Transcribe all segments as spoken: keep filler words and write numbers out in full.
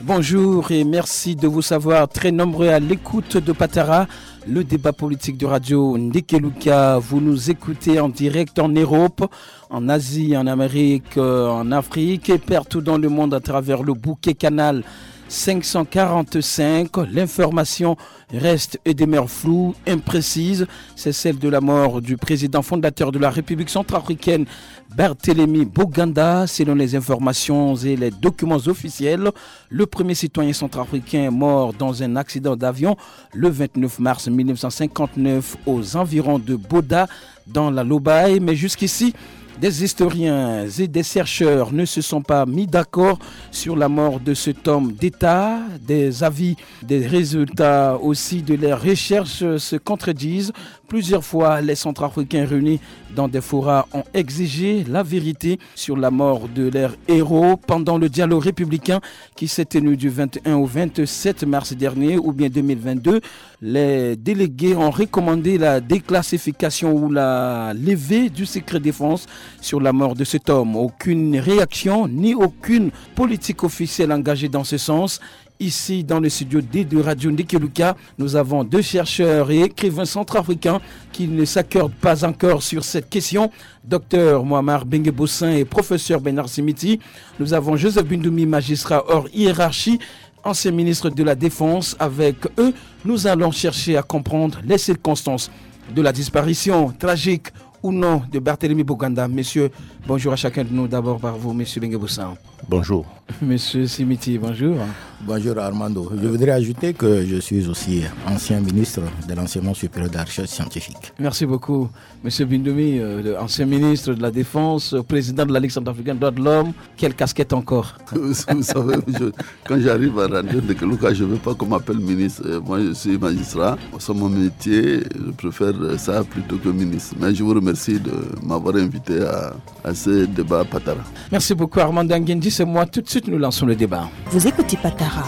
Bonjour et merci de vous savoir très nombreux à l'écoute de Patara, le débat politique de radio Ndekeluka. Vous nous écoutez en direct en Europe, en Asie, en Amérique, en Afrique et partout dans le monde à travers le bouquet canal cinq cent quarante-cinq. L'information reste et demeure floue, imprécise. C'est celle de la mort du président fondateur de la République centrafricaine, Barthélemy Boganda. Selon les informations et les documents officiels, le premier citoyen centrafricain est mort dans un accident d'avion le vingt-neuf mars mille neuf cent cinquante-neuf aux environs de Boda dans la Lobaye. Mais jusqu'ici, des historiens et des chercheurs ne se sont pas mis d'accord sur la mort de cet homme d'État. Des avis, des résultats aussi de leurs recherches se contredisent. Plusieurs fois, les Centrafricains réunis dans des forats ont exigé la vérité sur la mort de leur héros pendant le dialogue républicain qui s'est tenu du vingt et un au vingt-sept mars dernier ou bien deux mille vingt-deux. Les délégués ont recommandé la déclassification ou la levée du secret défense sur la mort de cet homme. Aucune réaction ni aucune politique officielle engagée dans ce sens. Ici, dans le studio D de Radio Ndekeluka, nous avons deux chercheurs et écrivains centrafricains qui ne s'accordent pas encore sur cette question. Docteur Mohamed Bengue-Bossin et professeur Bernard Simiti. Nous avons Joseph Bindoumi, magistrat hors hiérarchie, ancien ministre de la Défense. Avec eux, nous allons chercher à comprendre les circonstances de la disparition tragique ou non de Barthélemy Boganda. Messieurs, bonjour à chacun de nous. D'abord par vous, monsieur Bengue-Bossin. Bonjour. Monsieur Simiti, bonjour. Bonjour Armando. Je voudrais ajouter que je suis aussi ancien ministre de l'enseignement supérieur de la recherche scientifique. Merci beaucoup. Monsieur Bindoumi, euh, ancien ministre de la Défense, président de la Ligue centrafricaine des droits de l'homme. Quelle casquette encore? Vous savez, je, quand j'arrive à Radio Ndekeluka, je ne veux pas qu'on m'appelle ministre. Moi, je suis magistrat. C'est mon métier. Je préfère ça plutôt que ministre. Mais je vous remercie de m'avoir invité à, à ce débat Patara. Merci beaucoup Armando Nguendi. C'est moi. Tout de suite, nous lançons le débat. Vous écoutez Patara,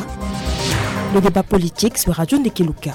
le débat politique sur Radio Ndekeluka.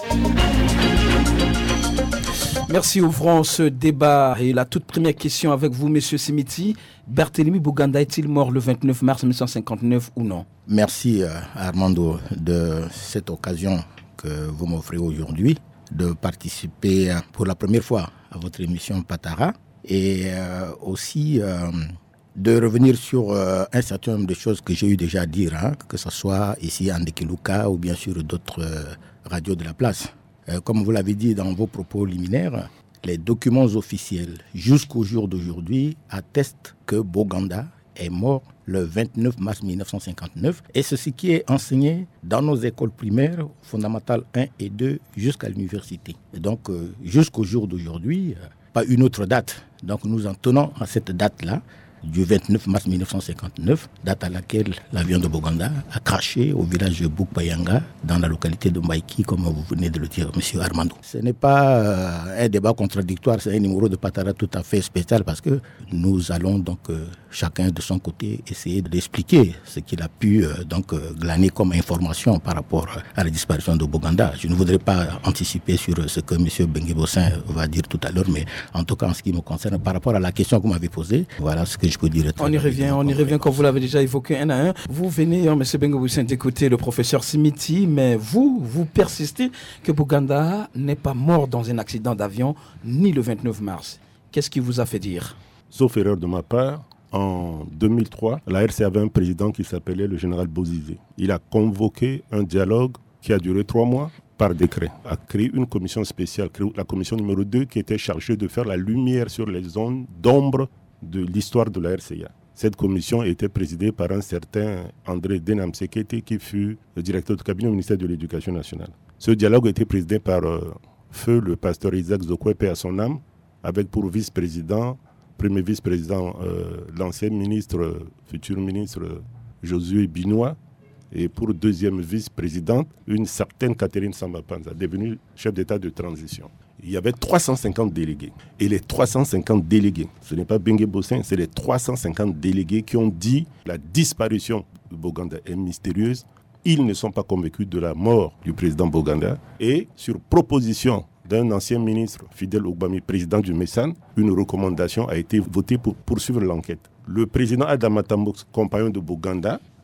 Merci, ouvrons ce débat. Et la toute première question avec vous, monsieur Simiti. Barthélemy Boganda est-il mort le vingt-neuf mars mille neuf cent cinquante-neuf ou non? Merci Armando de cette occasion que vous m'offrez aujourd'hui de participer pour la première fois à votre émission Patara et euh, aussi euh, de revenir sur euh, un certain nombre de choses que j'ai eu déjà à dire, hein, que ce soit ici à Ndekeluka ou bien sûr d'autres euh, radios de la place. Euh, comme vous l'avez dit dans vos propos liminaires, les documents officiels jusqu'au jour d'aujourd'hui attestent que Boganda est mort le vingt-neuf mars mille neuf cent cinquante-neuf et c'est ce qui est enseigné dans nos écoles primaires fondamentales un et deux jusqu'à l'université. Et donc euh, jusqu'au jour d'aujourd'hui, euh, pas une autre date. Donc nous en tenons à cette date-là, du vingt-neuf mars mille neuf cent cinquante-neuf, date à laquelle l'avion de Boganda a craché au village de Boukbayanga, dans la localité de Mbaïki, comme vous venez de le dire, monsieur Armando. Ce n'est pas euh, un débat contradictoire, c'est un numéro de Patara tout à fait spécial parce que nous allons donc euh, chacun de son côté essayer d'expliquer ce qu'il a pu euh, donc euh, glaner comme information par rapport à la disparition de Boganda. Je ne voudrais pas anticiper sur ce que monsieur Bengue-Bossin va dire tout à l'heure, mais en tout cas en ce qui me concerne, par rapport à la question que vous m'avez posée, voilà ce que je peux dire. On y revient, on y revient comme vous l'avez déjà évoqué un à un. Vous venez, hein, M. Bengue-Bossin, d'écouter le professeur Simiti, mais vous, vous persistez que Boganda n'est pas mort dans un accident d'avion, ni le vingt-neuf mars. Qu'est-ce qui vous a fait dire? Sauf erreur de ma part, en deux mille trois, la R C avait un président qui s'appelait le général Bozizé. Il a convoqué un dialogue qui a duré trois mois par décret, a créé une commission spéciale, la commission numéro deux, qui était chargée de faire la lumière sur les zones d'ombre de l'histoire de la R C A. Cette commission était présidée par un certain André Denam Sekete qui fut le directeur de cabinet au ministère de l'Éducation nationale. Ce dialogue était présidé par euh, feu le pasteur Isaac Zokwe, à son âme, avec pour vice-président, premier vice-président, euh, l'ancien ministre, euh, futur ministre euh, Josué Binois, et pour deuxième vice-présidente, une certaine Catherine Samba-Panza, devenue chef d'État de transition. Il y avait trois cent cinquante délégués. Et les trois cent cinquante délégués, ce n'est pas Bengue-Bossin, c'est les trois cent cinquante délégués qui ont dit la disparition de Boganda est mystérieuse. Ils ne sont pas convaincus de la mort du président Boganda. Et sur proposition d'un ancien ministre, Fidel Ogbami, président du MESAN, une recommandation a été votée pour poursuivre l'enquête. Le président Adama Tambok, compagnon de Boganda,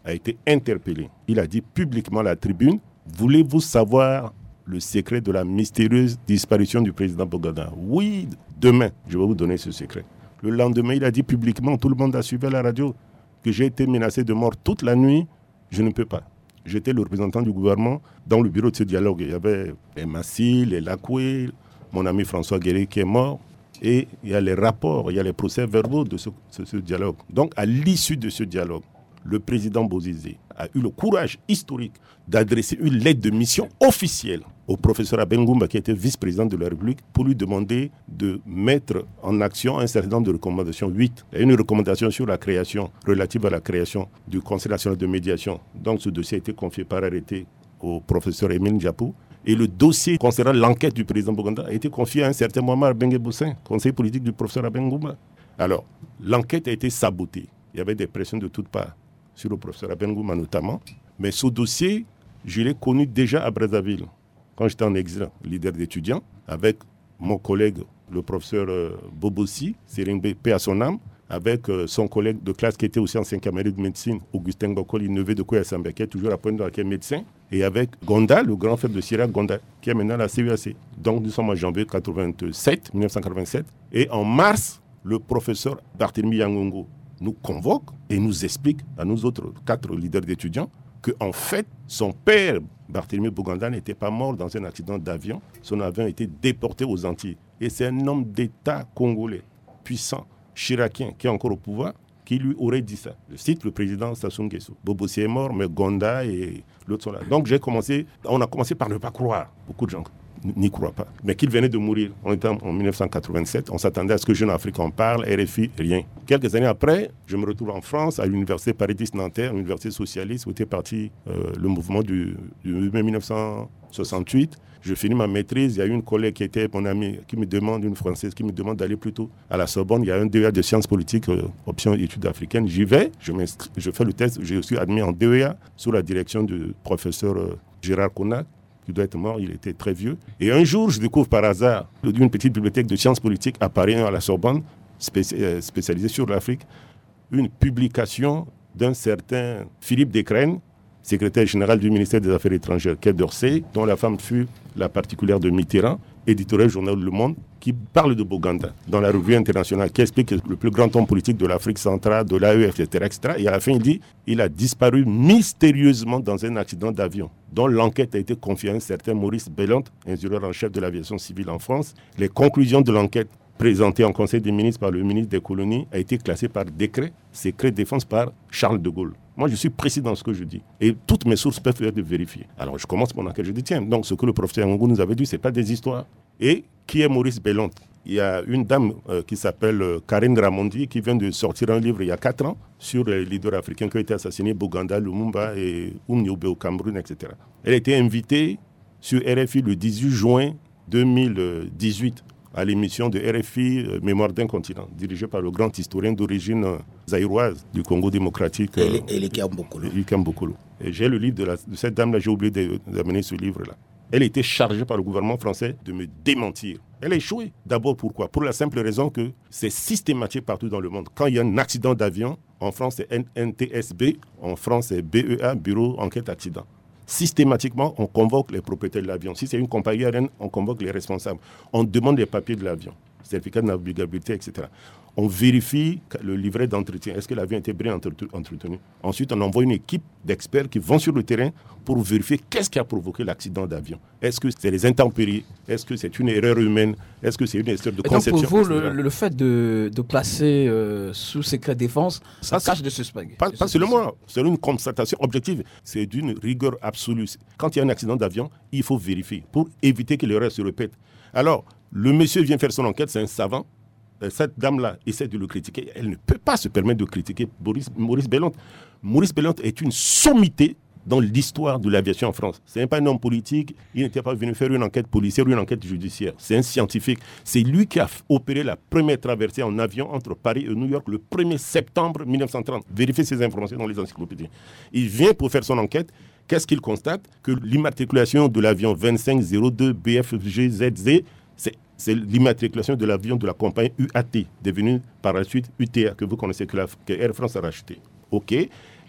a été interpellé. Il a dit publiquement à la tribune, voulez-vous savoir le secret de la mystérieuse disparition du président Boganda? Oui, demain, je vais vous donner ce secret. Le lendemain, il a dit publiquement, tout le monde a suivi à la radio, que j'ai été menacé de mort toute la nuit. Je ne peux pas. J'étais le représentant du gouvernement dans le bureau de ce dialogue. Il y avait les Massi, les Lacoué, mon ami François Guéry qui est mort. Et il y a les rapports, il y a les procès-verbaux de ce, ce, ce dialogue. Donc, à l'issue de ce dialogue, le président Bozizé a eu le courage historique d'adresser une lettre de mission officielle au professeur Abengoumba, qui était vice-président de la République, pour lui demander de mettre en action un certain nombre de recommandations. huit. Il y a une recommandation sur la création, relative à la création du Conseil national de médiation. Donc ce dossier a été confié par arrêté au professeur Émile Diapou. Et le dossier concernant l'enquête du président Boganda a été confié à un certain Mohamed Bengue-Boussin, conseiller politique du professeur Abengoumba. Alors, l'enquête a été sabotée. Il y avait des pressions de toutes parts, sur le professeur Abengoumba notamment. Mais ce dossier, je l'ai connu déjà à Brazzaville, quand j'étais en exil, leader d'étudiants, avec mon collègue, le professeur euh, Bobossi, Séringbe, paix à son âme, avec euh, son collègue de classe qui était aussi en cinquième année de médecine, Augustin Gokoli, neveu de Kouya Samba, qui est toujours à Pointe-Noire, qui est médecin, et avec Gonda, le grand frère de Sirac Gonda, qui est maintenant à la C U A C. Donc nous sommes en janvier quatre-vingt-sept, mille neuf cent quatre-vingt-sept, et en mars, le professeur Barthélemy Yangongo nous convoque et nous explique, à nous autres quatre leaders d'étudiants, qu'en fait, son père, Barthélemy Boganda, n'était pas mort dans un accident d'avion. Son avion a été déporté aux Antilles. Et c'est un homme d'État congolais, puissant, chiracien, qui est encore au pouvoir, qui lui aurait dit ça. Je cite le président Sassou Nguesso. Bobossi est mort, mais Gonda et l'autre sont là. Donc j'ai commencé, on a commencé par ne pas croire. Beaucoup de gens n'y croient pas. Mais qu'il venait de mourir. On était en mille neuf cent quatre-vingt-sept. On s'attendait à ce que Jeune Afrique en parle. R F I, rien. Quelques années après, je me retrouve en France, à l'université Paris dix Nanterre, l'université socialiste, où était parti euh, le mouvement du, du mai mille neuf cent soixante-huit. Je finis ma maîtrise. Il y a une collègue qui était mon amie, qui me demande, une Française, qui me demande d'aller plutôt à la Sorbonne. Il y a un D E A de sciences politiques, euh, option études africaines. J'y vais, je, je fais le test. Je suis admis en D E A sous la direction du professeur euh, Gérard Konak, qui doit être mort, il était très vieux. Et un jour, je découvre par hasard une petite bibliothèque de sciences politiques à Paris, à la Sorbonne, spéci- euh, spécialisée sur l'Afrique, une publication d'un certain Philippe Descraines, secrétaire général du ministère des Affaires étrangères, Quai d'Orsay, dont la femme fut la particulière de Mitterrand, éditorial journal Le Monde, qui parle de Boganda dans la revue internationale, qui explique que le plus grand homme politique de l'Afrique centrale, de l'A E F, et cetera, et cetera. Et à la fin, il dit il a disparu mystérieusement dans un accident d'avion, dont l'enquête a été confiée à un certain Maurice Bellante, ingénieur en chef de l'aviation civile en France. Les conclusions de l'enquête présentées en Conseil des ministres par le ministre des colonies a été classées par décret, secret défense par Charles de Gaulle. Moi, je suis précis dans ce que je dis. Et toutes mes sources peuvent être vérifiées. Alors, je commence mon enquête. Je dis, tiens, donc ce que le professeur Yangongo nous avait dit, ce n'est pas des histoires. Et qui est Maurice Bellante? Il y a une dame euh, qui s'appelle euh, Karine Ramondi, qui vient de sortir un livre il y a quatre ans sur les leaders africains qui ont été assassinés, Boganda, Lumumba et Oumniobé au Cameroun, et cetera. Elle a été invitée sur R F I le dix-huit juin deux mille dix-huit à l'émission de R F I euh, Mémoire d'un continent, dirigée par le grand historien d'origine euh, zaïroise du Congo démocratique, euh, Elikia Mbokolo. Et j'ai le livre de, la, de cette dame-là, j'ai oublié de, d'amener ce livre-là. Elle a été chargée par le gouvernement français de me démentir. Elle a échoué. D'abord, pourquoi? Pour la simple raison que c'est systématique partout dans le monde. Quand il y a un accident d'avion, en France, c'est N T S B, en France, c'est B E A, Bureau Enquête Accident. Systématiquement, on convoque les propriétaires de l'avion. Si c'est une compagnie aérienne, on convoque les responsables. On demande les papiers de l'avion, certificat de navigabilité, et cetera. On vérifie le livret d'entretien. Est-ce que l'avion était bien entretenu? Ensuite, on envoie une équipe d'experts qui vont sur le terrain pour vérifier qu'est-ce qui a provoqué l'accident d'avion. Est-ce que c'est les intempéries? Est-ce que c'est une erreur humaine? Est-ce que c'est une histoire de et conception? Donc pour vous, le, le fait de, de placer euh, sous secret défense, ça cache de suspect. Pas, pas seulement, c'est une constatation objective. C'est d'une rigueur absolue. Quand il y a un accident d'avion, il faut vérifier pour éviter que l'erreur se répète. Alors, le monsieur vient faire son enquête, c'est un savant. Cette dame-là essaie de le critiquer. Elle ne peut pas se permettre de critiquer Maurice, Maurice Bellante. Maurice Bellante est une sommité dans l'histoire de l'aviation en France. Ce n'est pas un homme politique. Il n'était pas venu faire une enquête policière ou une enquête judiciaire. C'est un scientifique. C'est lui qui a opéré la première traversée en avion entre Paris et New York le premier septembre mille neuf cent trente. Vérifiez ces informations dans les encyclopédies. Il vient pour faire son enquête. Qu'est-ce qu'il constate? Que l'immatriculation de l'avion vingt-cinq zéro deux B F G Z Z, c'est C'est l'immatriculation de l'avion de la compagnie U A T, devenue par la suite U T A, que vous connaissez, que, la, que Air France a racheté. OK.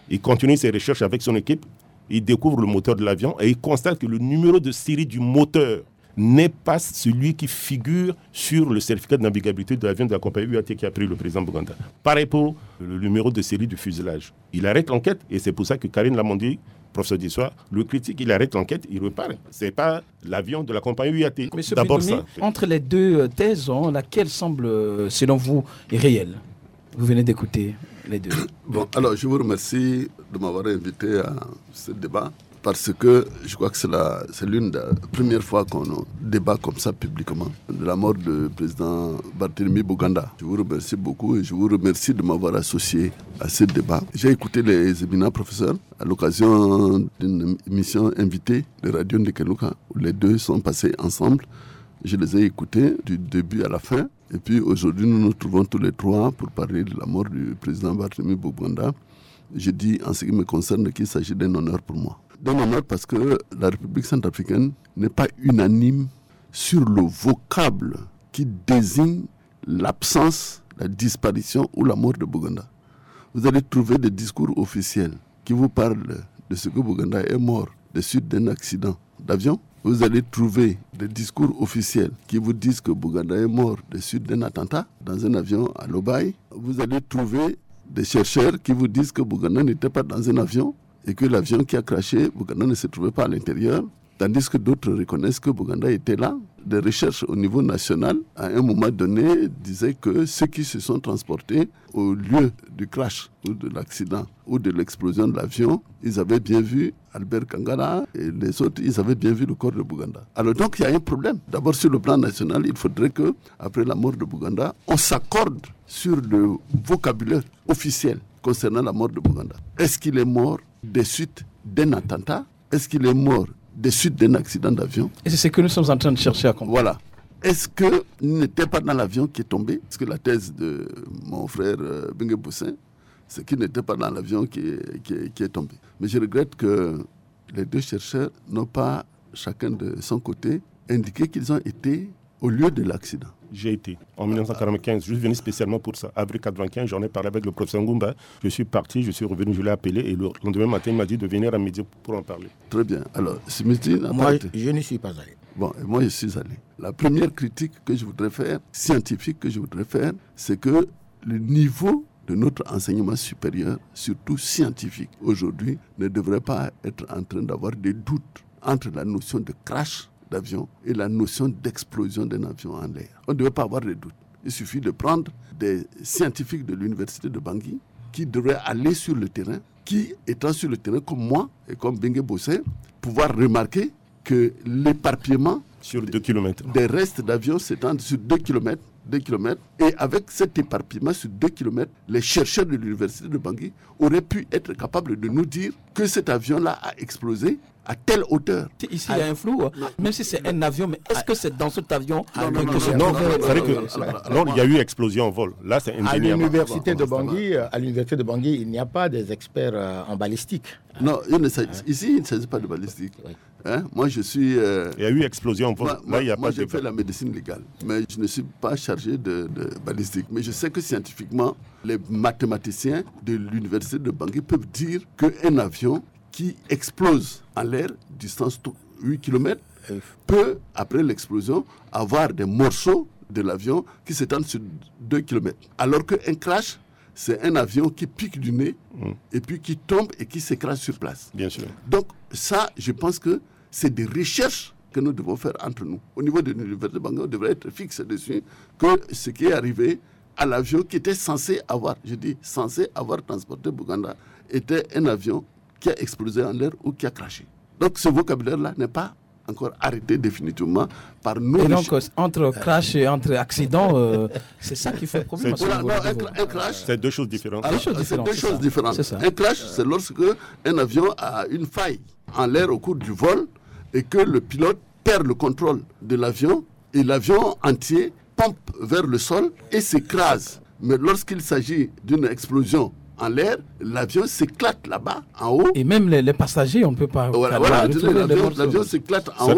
Il continue ses recherches avec son équipe. Il découvre le moteur de l'avion et il constate que le numéro de série du moteur n'est pas celui qui figure sur le certificat de navigabilité de l'avion de la compagnie U A T qui a pris le président Boganda. Pareil pour le numéro de série du fuselage. Il arrête l'enquête et c'est pour ça que Karine Lamondi, professeur d'histoire, le critique, il arrête l'enquête, il repart. Ce n'est pas l'avion de la compagnie U A T. Monsieur D'abord Pidoumi, ça. entre les deux thèses, hein, laquelle semble, selon vous, réelle? Vous venez d'écouter les deux. Bon, alors je vous remercie de m'avoir invité à ce débat parce que je crois que c'est, la, c'est l'une des premières fois qu'on débat comme ça publiquement de la mort du président Barthélemy Boganda. Je vous remercie beaucoup et je vous remercie de m'avoir associé à ce débat. J'ai écouté les éminents professeurs à l'occasion d'une émission invitée de Radio Ndekeluka où les deux sont passés ensemble. Je les ai écoutés du début à la fin. Et puis aujourd'hui, nous nous trouvons tous les trois pour parler de la mort du président Barthélemy Boganda. Je dis en ce qui me concerne qu'il s'agit d'un honneur pour moi. D'un honneur parce que la République centrafricaine n'est pas unanime sur le vocable qui désigne l'absence, la disparition ou la mort de Boganda. Vous allez trouver des discours officiels qui vous parlent de ce que Boganda est mort des suites d'un accident d'avion. Vous allez trouver des discours officiels qui vous disent que Boganda est mort des suites d'un attentat dans un avion à Lobaye. Vous allez trouver des chercheurs qui vous disent que Boganda n'était pas dans un avion et que l'avion qui a crashé, Boganda ne se trouvait pas à l'intérieur. Tandis que d'autres reconnaissent que Boganda était là. Des recherches au niveau national, à un moment donné, disaient que ceux qui se sont transportés au lieu du crash ou de l'accident ou de l'explosion de l'avion, ils avaient bien vu Albert Kangara et les autres, ils avaient bien vu le corps de Boganda. Alors donc il y a un problème. D'abord sur le plan national, il faudrait que, après la mort de Boganda, on s'accorde sur le vocabulaire officiel concernant la mort de Boganda. Est-ce qu'il est mort des suites d'un attentat? Est-ce qu'il est mort des suites d'un accident d'avion? Et c'est ce que nous sommes en train de chercher à comprendre. Voilà. Est-ce qu'il n'était pas dans l'avion qui est tombé? Parce que la thèse de mon frère euh, Bengue Boussin, c'est qu'il n'était pas dans l'avion qui est, qui, est, qui est tombé. Mais je regrette que les deux chercheurs n'ont pas, chacun de son côté, indiqué qu'ils ont été au lieu de l'accident. J'ai été en dix-neuf cent quatre-vingt-quinze, je suis venu spécialement pour ça. Avril quatre-vingt-quinze, j'en ai parlé avec le professeur Ngumba. Je suis parti, je suis revenu, je l'ai appelé et le lendemain matin, il m'a dit de venir à midi pour en parler. Très bien. Alors, Smith n'a Moi, pas été. je n'y suis pas allé. Bon, et moi, je suis allé. La première critique que je voudrais faire, scientifique que je voudrais faire, c'est que le niveau de notre enseignement supérieur, surtout scientifique, aujourd'hui, ne devrait pas être en train d'avoir des doutes entre la notion de crash d'avion et la notion d'explosion d'un avion en l'air. On ne devait pas avoir de doute. Il suffit de prendre des scientifiques de l'université de Bangui qui devraient aller sur le terrain, qui, étant sur le terrain comme moi et comme Bengue Bossé, pouvoir remarquer que l'éparpillement sur deux kilomètres des restes d'avions s'étend sur deux kilomètres. deux kilomètres. Et avec cet éparpillement sur deux kilomètres, les chercheurs de l'université de Bangui auraient pu être capables de nous dire que cet avion-là a explosé à telle hauteur. Ici, il y a un flou, hein. Même si c'est un avion, mais est-ce que c'est dans cet avion non, non, que non, se Non, trouvait- c'est vrai que non, il y a eu explosion en vol. Là, c'est À indéniable. l'université de bon, Bangui, à l'université de Bangui, il n'y a pas des experts euh, en balistique. Non, il ne s'agit- ici, il ne s'agit pas de balistique. Oui. Hein? Moi, je suis... euh, Il y a eu explosion en vol. Moi, Là, moi, il n'y a moi, pas j'ai de... fait la médecine légale, mais je ne suis pas chargé de, de balistique. Mais je sais que scientifiquement, les mathématiciens de l'université de Bangui peuvent dire qu'un avion qui explose en l'air, distance huit kilomètres, peut, après l'explosion, avoir des morceaux de l'avion qui s'étendent sur deux kilomètres. Alors qu'un crash, c'est un avion qui pique du nez Mm. et puis qui tombe et qui s'écrase sur place. Bien sûr. Donc ça, je pense que c'est des recherches que nous devons faire entre nous. Au niveau de l'université de Bangui, on devrait être fixe dessus que ce qui est arrivé à l'avion qui était censé avoir, je dis censé avoir transporté Boganda, était un avion qui a explosé en l'air ou qui a crashé. Donc ce vocabulaire-là n'est pas encore arrêté définitivement par nos Et donc, recherches. entre crash et entre accident, euh, c'est ça qui fait problème. C'est- parce que Voilà, vous- non, un, vous- cra- un crash, C'est deux choses différentes. Ah, deux choses c'est différentes, deux c'est choses ça. différentes. C'est ça. Un crash, c'est lorsque un avion a une faille en l'air au cours du vol et que le pilote perd le contrôle de l'avion et l'avion entier pompe vers le sol et s'écrase. Mais lorsqu'il s'agit d'une explosion en l'air, l'avion s'éclate là-bas, en haut. Et même les, les passagers, on ne peut pas. Voilà, pas voilà, retrouver les l'avion, morceaux. l'avion s'éclate en Ça- haut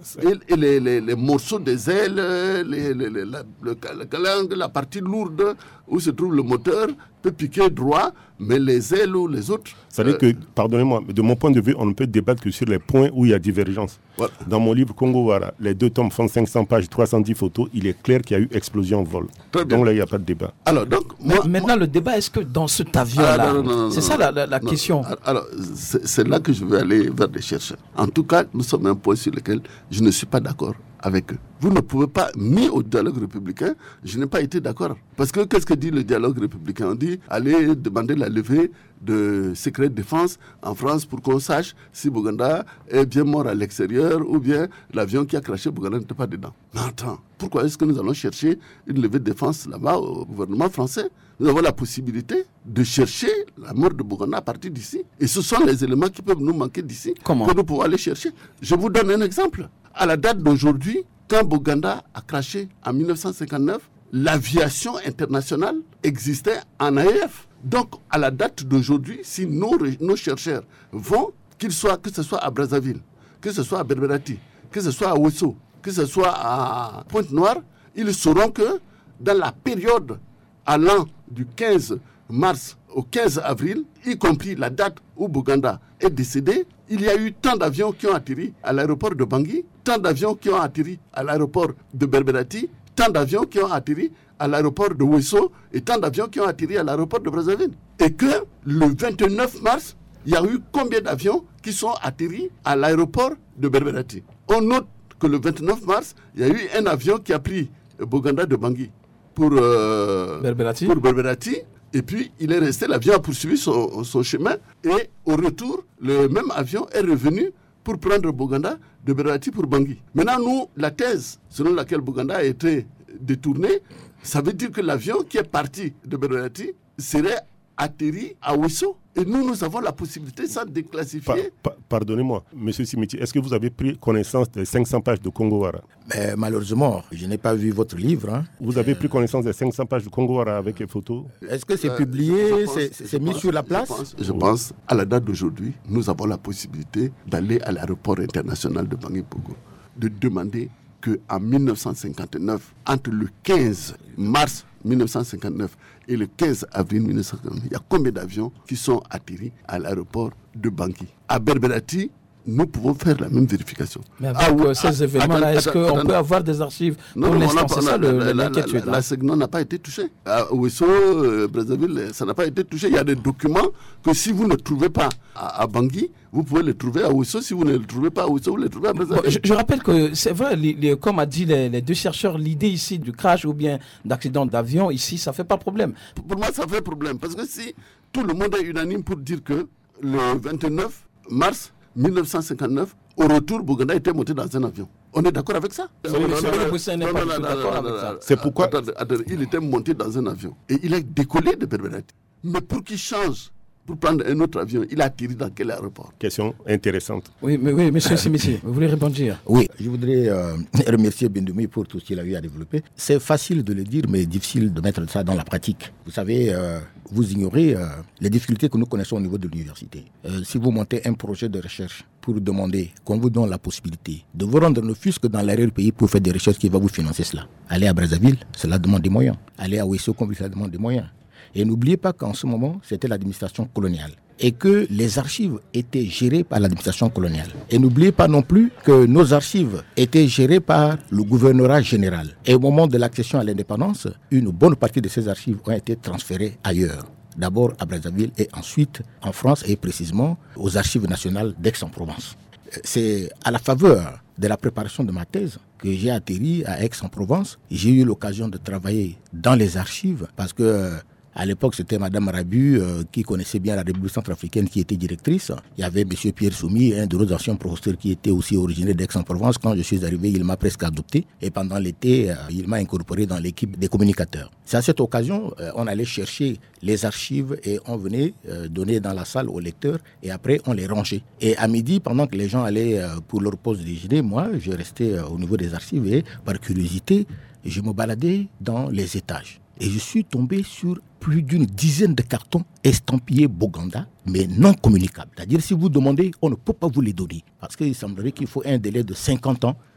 Et, et les, les, les morceaux des ailes, les, les, les, la, le, le calangue, la partie lourde où se trouve le moteur, peut piquer droit, mais les ailes ou les autres... C'est-à-dire euh, que, pardonnez-moi, de mon point de vue, on ne peut débattre que sur les points où il y a divergence. Voilà. Dans mon livre Congo-Wara, les deux tomes font cinq cents pages, trois cent dix photos, il est clair qu'il y a eu explosion en vol. Donc là, il n'y a pas de débat. Alors, donc, moi, maintenant, moi... le débat, est-ce que dans cet avion-là, ah, non, non, non, c'est non, ça la, la, la non, question. Alors, c'est, c'est là que je vais aller vers les chercheurs. En tout cas, nous sommes à un point sur lequel je ne suis pas d'accord avec eux. Vous ne pouvez pas, mis au dialogue républicain, je n'ai pas été d'accord. Parce que qu'est-ce que dit le dialogue républicain? On dit, allez demander la levée de secret de défense en France pour qu'on sache si Boganda est bien mort à l'extérieur ou bien l'avion qui a crashé Boganda n'était pas dedans. Mais attends, pourquoi est-ce que nous allons chercher une levée de défense là-bas au gouvernement français? Nous avons la possibilité de chercher la mort de Boganda à partir d'ici. Et ce sont les éléments qui peuvent nous manquer d'ici. Comment? Que nous pouvons aller chercher. Je vous donne un exemple. À la date d'aujourd'hui, quand Boganda a crashé en dix-neuf cent cinquante-neuf, l'aviation internationale existait en A E F. Donc, à la date d'aujourd'hui, si nos, nos chercheurs vont, qu'ils soient, que ce soit à Brazzaville, que ce soit à Berberati, que ce soit à Ouesso, que ce soit à Pointe-Noire, ils sauront que dans la période allant du quinze mars au quinze avril, y compris la date où Boganda est décédé, il y a eu tant d'avions qui ont atterri à l'aéroport de Bangui, tant d'avions qui ont atterri à l'aéroport de Berberati, tant d'avions qui ont atterri à l'aéroport de Ouesso et tant d'avions qui ont atterri à l'aéroport de Brazzaville. Et que le vingt-neuf mars, il y a eu combien d'avions qui sont atterris à l'aéroport de Berberati? On note que le vingt-neuf mars, il y a eu un avion qui a pris Boganda de Bangui pour, euh, Berberati. pour Berberati. Et puis, il est resté, l'avion a poursuivi son, son chemin. Et au retour, le même avion est revenu pour prendre Boganda de Berberati pour Bangui. Maintenant, nous, la thèse selon laquelle Boganda a été détourné, ça veut dire que l'avion qui est parti de Berberati serait atterri à Ouesso. Et nous, nous avons la possibilité, sans déclassifier. Pa- pa- pardonnez-moi, M. Simiti, est-ce que vous avez pris connaissance des cinq cents pages de Congo-Wara? Mais malheureusement, je n'ai pas vu votre livre. Hein. Vous avez pris connaissance des cinq cents pages de Congo-Wara avec les photos? Est-ce que c'est Euh, publié, je pense- c'est, je c'est mis pense- sur la je place? pense, je pense, à la date d'aujourd'hui, nous avons la possibilité d'aller à l'aéroport international de Bangui-Pogo, de demander qu'en dix-neuf cent cinquante-neuf, entre le quinze mars dix-neuf cent cinquante-neuf et le quinze avril dix-neuf cent cinquante-neuf, il y a combien d'avions qui sont atterris à l'aéroport de Bangui? À Berberati, nous pouvons faire la même vérification. Mais avec Ah, oui, euh, ces ah, événements-là, attends, est-ce attends, qu'on attends, peut avoir des archives Non, pour non, l'instant? on a- C'est on a- ça le, la- la- l'inquiétude. La, hein. la Segnon n'a pas été touchée. À Ouesso, euh, Brazzaville, ça n'a pas été touché. Il y a des documents que si vous ne trouvez pas à, à Bangui, vous pouvez les trouver à Ouesso. Si vous ne les trouvez pas à Ouesso, vous les trouvez à Brazzaville. Bon, je, je rappelle que c'est vrai, les, les, comme a dit les, les deux chercheurs, l'idée ici du crash ou bien d'accident d'avion, ici, ça ne fait pas problème. Pour, pour moi, ça fait problème. Parce que si tout le monde est unanime pour dire que le vingt-neuf mars dix-neuf cent cinquante-neuf, au retour, Boganda était monté dans un avion. On est d'accord avec ça? Oui, oui, c'est vrai que ça n'est pas du tout d'accord avec ça. C'est pourquoi- Attendez, attendez, il était monté dans un avion et il a décollé de Berberati. Mais pour qu'il change, pour prendre un autre avion, il a atterri dans quel aéroport? Question intéressante. Oui, mais oui, monsieur Simiti, vous voulez répondre? Oui, je voudrais euh, remercier Bindoumi pour tout ce qu'il a eu à développer. C'est facile de le dire, mais difficile de mettre ça dans la pratique. Vous savez, euh, vous ignorez euh, les difficultés que nous connaissons au niveau de l'université. Euh, si vous montez un projet de recherche pour demander qu'on vous donne la possibilité de vous rendre ne fût-ce que dans l'arrière-pays pour faire des recherches qui vont vous financer cela. Aller à Brazzaville, cela demande des moyens. Aller à Ouesso, cela demande des moyens. Et n'oubliez pas qu'en ce moment, c'était l'administration coloniale et que les archives étaient gérées par l'administration coloniale. Et n'oubliez pas non plus que nos archives étaient gérées par le gouvernorat général. Et au moment de l'accession à l'indépendance, une bonne partie de ces archives ont été transférées ailleurs. D'abord à Brazzaville et ensuite en France et précisément aux archives nationales d'Aix-en-Provence. C'est à la faveur de la préparation de ma thèse que j'ai atterri à Aix-en-Provence. J'ai eu l'occasion de travailler dans les archives parce que à l'époque, c'était Mme Rabu euh, qui connaissait bien la République centrafricaine qui était directrice. Il y avait M. Pierre Soumi, un de nos anciens professeurs qui était aussi originaire d'Aix-en-Provence. Quand je suis arrivé, il m'a presque adopté. Et pendant l'été, euh, il m'a incorporé dans l'équipe des communicateurs. C'est à cette occasion, euh, on allait chercher les archives et on venait euh, donner dans la salle aux lecteurs et après on les rangeait. Et à midi, pendant que les gens allaient euh, pour leur pause déjeuner, moi, je restais euh, au niveau des archives et par curiosité, je me baladais dans les étages. Et je suis tombé sur plus d'une dizaine de cartons estampillés Boganda, mais non communicables. C'est-à-dire, si vous demandez, on ne peut pas vous les donner. Parce qu'il semblerait qu'il faut un délai de cinquante ans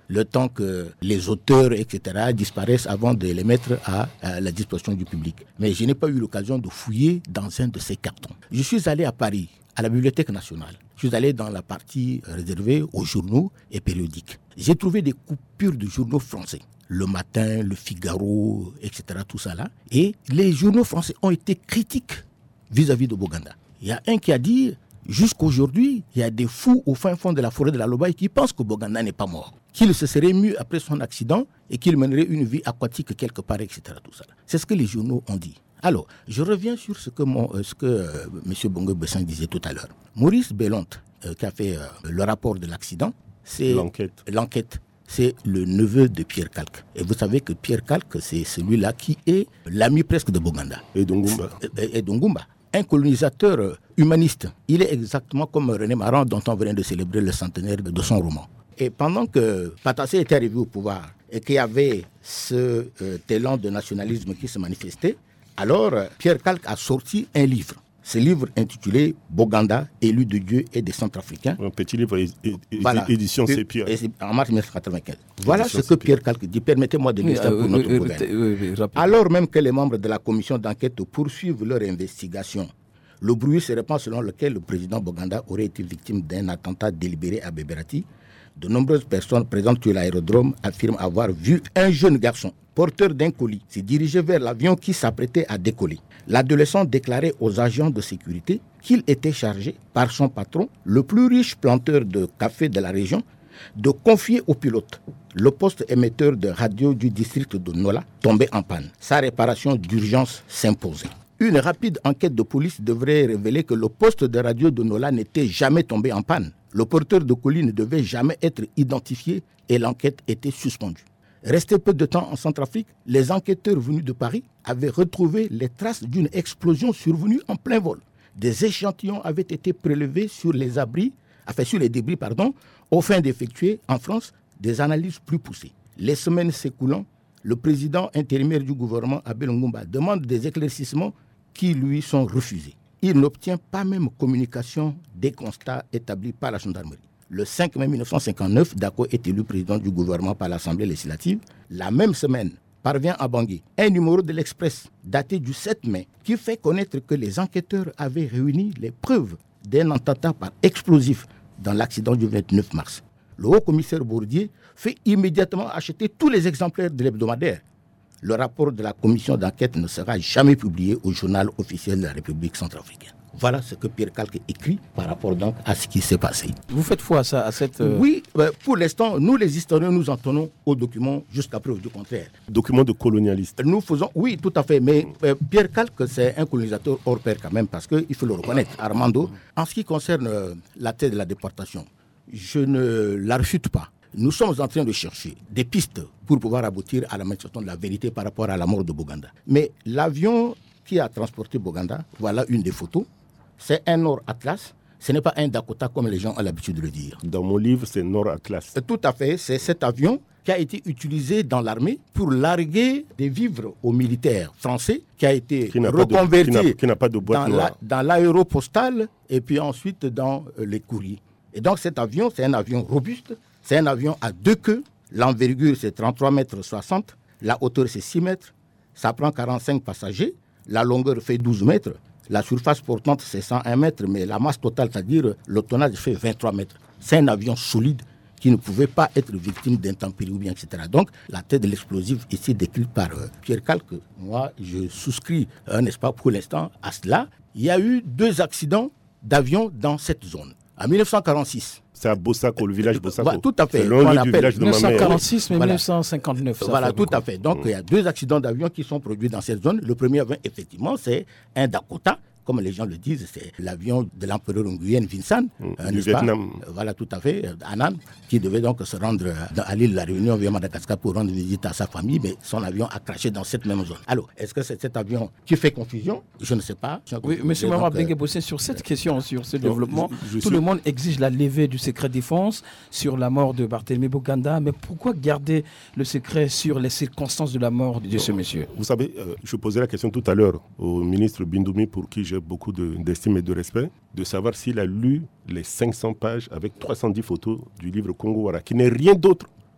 le temps que les auteurs, et cetera, disparaissent avant de les mettre à, à la disposition du public. Mais je n'ai pas eu l'occasion de fouiller dans un de ces cartons. Je suis allé à Paris, à la Bibliothèque nationale. Je suis allé dans la partie réservée aux journaux et périodiques. J'ai trouvé des coupures de journaux français. Le Matin, Le Figaro, et cetera, tout ça là. Et les journaux français ont été critiques vis-à-vis de Boganda. Il y a un qui a dit, jusqu'aujourd'hui, il y a des fous au fin fond de la forêt de la Lobaye qui pensent que Boganda n'est pas mort, qu'il se serait mieux après son accident et qu'il mènerait une vie aquatique quelque part, et cetera. Tout ça. C'est ce que les journaux ont dit. Alors, je reviens sur ce que, mon, euh, ce que euh, M. Bongo Bessin disait tout à l'heure. Maurice Bellonte, euh, qui a fait euh, le rapport de l'accident, c'est l'enquête. l'enquête. C'est le neveu de Pierre Kalk. Et vous savez que Pierre Kalk, c'est celui-là qui est l'ami presque de Boganda. Et Dongumba. Et, et Dongumba. Un colonisateur humaniste. Il est exactement comme René Maran, dont on vient de célébrer le centenaire de son roman. Et pendant que Patassé était arrivé au pouvoir et qu'il y avait ce euh, élan de nationalisme qui se manifestait, alors Pierre Kalk a sorti un livre. Ce livre intitulé Boganda, élu de Dieu et des Centrafricains. Un petit livre, é- é- Voilà. édition Sépia. En mars dix-neuf cent quatre-vingt-quinze. Voilà Édition ce que Sépia. Pierre Kalk dit. Permettez-moi de dire ça pour notre gouvernement. Alors même que les membres de la commission d'enquête poursuivent leur investigation, le bruit se répand selon lequel le président Boganda aurait été victime d'un attentat délibéré à Beberati. De nombreuses personnes présentes sur l'aérodrome affirment avoir vu un jeune garçon porteur d'un colis se diriger vers l'avion qui s'apprêtait à décoller. L'adolescent déclarait aux agents de sécurité qu'il était chargé par son patron, le plus riche planteur de café de la région, de confier au pilote le poste émetteur de radio du district de Nola tombé en panne. Sa réparation d'urgence s'imposait. Une rapide enquête de police devrait révéler que le poste de radio de Nola n'était jamais tombé en panne. Le porteur de colis ne devait jamais être identifié et l'enquête était suspendue. Resté peu de temps en Centrafrique, les enquêteurs venus de Paris avaient retrouvé les traces d'une explosion survenue en plein vol. Des échantillons avaient été prélevés sur les abris, enfin sur les débris, pardon, au fin d'effectuer en France des analyses plus poussées. Les semaines s'écoulant, le président intérimaire du gouvernement, Abel Ngumba, demande des éclaircissements qui lui sont refusés. Il n'obtient pas même communication des constats établis par la gendarmerie. Le cinq mai mille neuf cent cinquante-neuf, Dako est élu président du gouvernement par l'Assemblée législative. La même semaine, parvient à Bangui un numéro de l'Express daté du sept mai qui fait connaître que les enquêteurs avaient réuni les preuves d'un attentat par explosif dans l'accident du vingt-neuf mars. Le haut-commissaire Bourdier fait immédiatement acheter tous les exemplaires de l'hebdomadaire. Le rapport de la commission d'enquête ne sera jamais publié au journal officiel de la République centrafricaine. Voilà ce que Pierre Kalk écrit par rapport donc à ce qui s'est passé. Vous faites foi à, ça, à cette... Euh... Oui, euh, pour l'instant, nous les historiens, nous en tenons aux documents jusqu'à preuve du contraire. Documents de colonialistes. Nous faisons, oui, tout à fait, mais euh, Pierre Kalk, c'est un colonisateur hors pair quand même, parce qu'il faut le reconnaître, Armando. En ce qui concerne euh, la thèse de la déportation, je ne la refute pas. Nous sommes en train de chercher des pistes pour pouvoir aboutir à la manifestation de la vérité par rapport à la mort de Boganda. Mais l'avion qui a transporté Boganda, voilà une des photos. C'est un Nord Atlas, ce n'est pas un Dakota comme les gens ont l'habitude de le dire. Dans mon livre, c'est Nord Atlas. Tout à fait, c'est cet avion qui a été utilisé dans l'armée pour larguer des vivres aux militaires français, qui a été qui reconverti de, qui n'a, qui n'a pas de boîte dans, noire. La, dans l'aéropostale et puis ensuite dans euh, les courriers. Et donc cet avion, c'est un avion robuste, c'est un avion à deux queues, l'envergure c'est trente-trois mètres soixante, la hauteur c'est six mètres, ça prend quarante-cinq passagers, la longueur fait douze mètres, la surface portante c'est cent un mètres, mais la masse totale, c'est-à-dire le tonnage fait vingt-trois mètres. C'est un avion solide qui ne pouvait pas être victime d'intempéries ou bien, et cetera. Donc, la tête de l'explosif ici décrite par euh, Pierre Kalk, moi, je souscris, euh, n'est-ce pas, pour l'instant, à cela. Il y a eu deux accidents d'avions dans cette zone. En mille neuf cent quarante-six. C'est à Bossako, le village Bossako. Voilà, tout à fait. C'est loin du village de mille neuf cent quarante-six, ma mais Voilà. mille neuf cent cinquante-neuf. Ça Voilà, fait tout beaucoup. à fait. Donc, il y a deux accidents d'avions qui sont produits dans cette zone. Le premier avion, effectivement, c'est un Dakota. Comme les gens le disent, c'est l'avion de l'empereur Nguyen Vincent, Mmh, euh, du n'est-ce pas? Vietnam. Voilà, tout à fait, euh, Annan, qui devait donc se rendre euh, dans- à l'île de la Réunion via Madagascar pour rendre visite à sa famille, mais son avion a craché dans cette même zone. Alors, est-ce que c'est cet avion qui fait confusion? Je ne sais pas. Oui, M. Donc, Maman euh, Bengue-Bossé, sur cette question, sur ce donc, développement, je- je tout suis- le monde exige la levée du secret défense sur la mort de Barthélemy Boganda, mais pourquoi garder le secret sur les circonstances de la mort de ce monsieur? Vous savez, euh, je posais la question tout à l'heure au ministre Bindoumi, pour qui j'ai beaucoup de- d'estime et de respect, de savoir s'il a lu les cinq cents pages avec trois cent dix photos du livre Congo Wara, qui n'est rien d'autre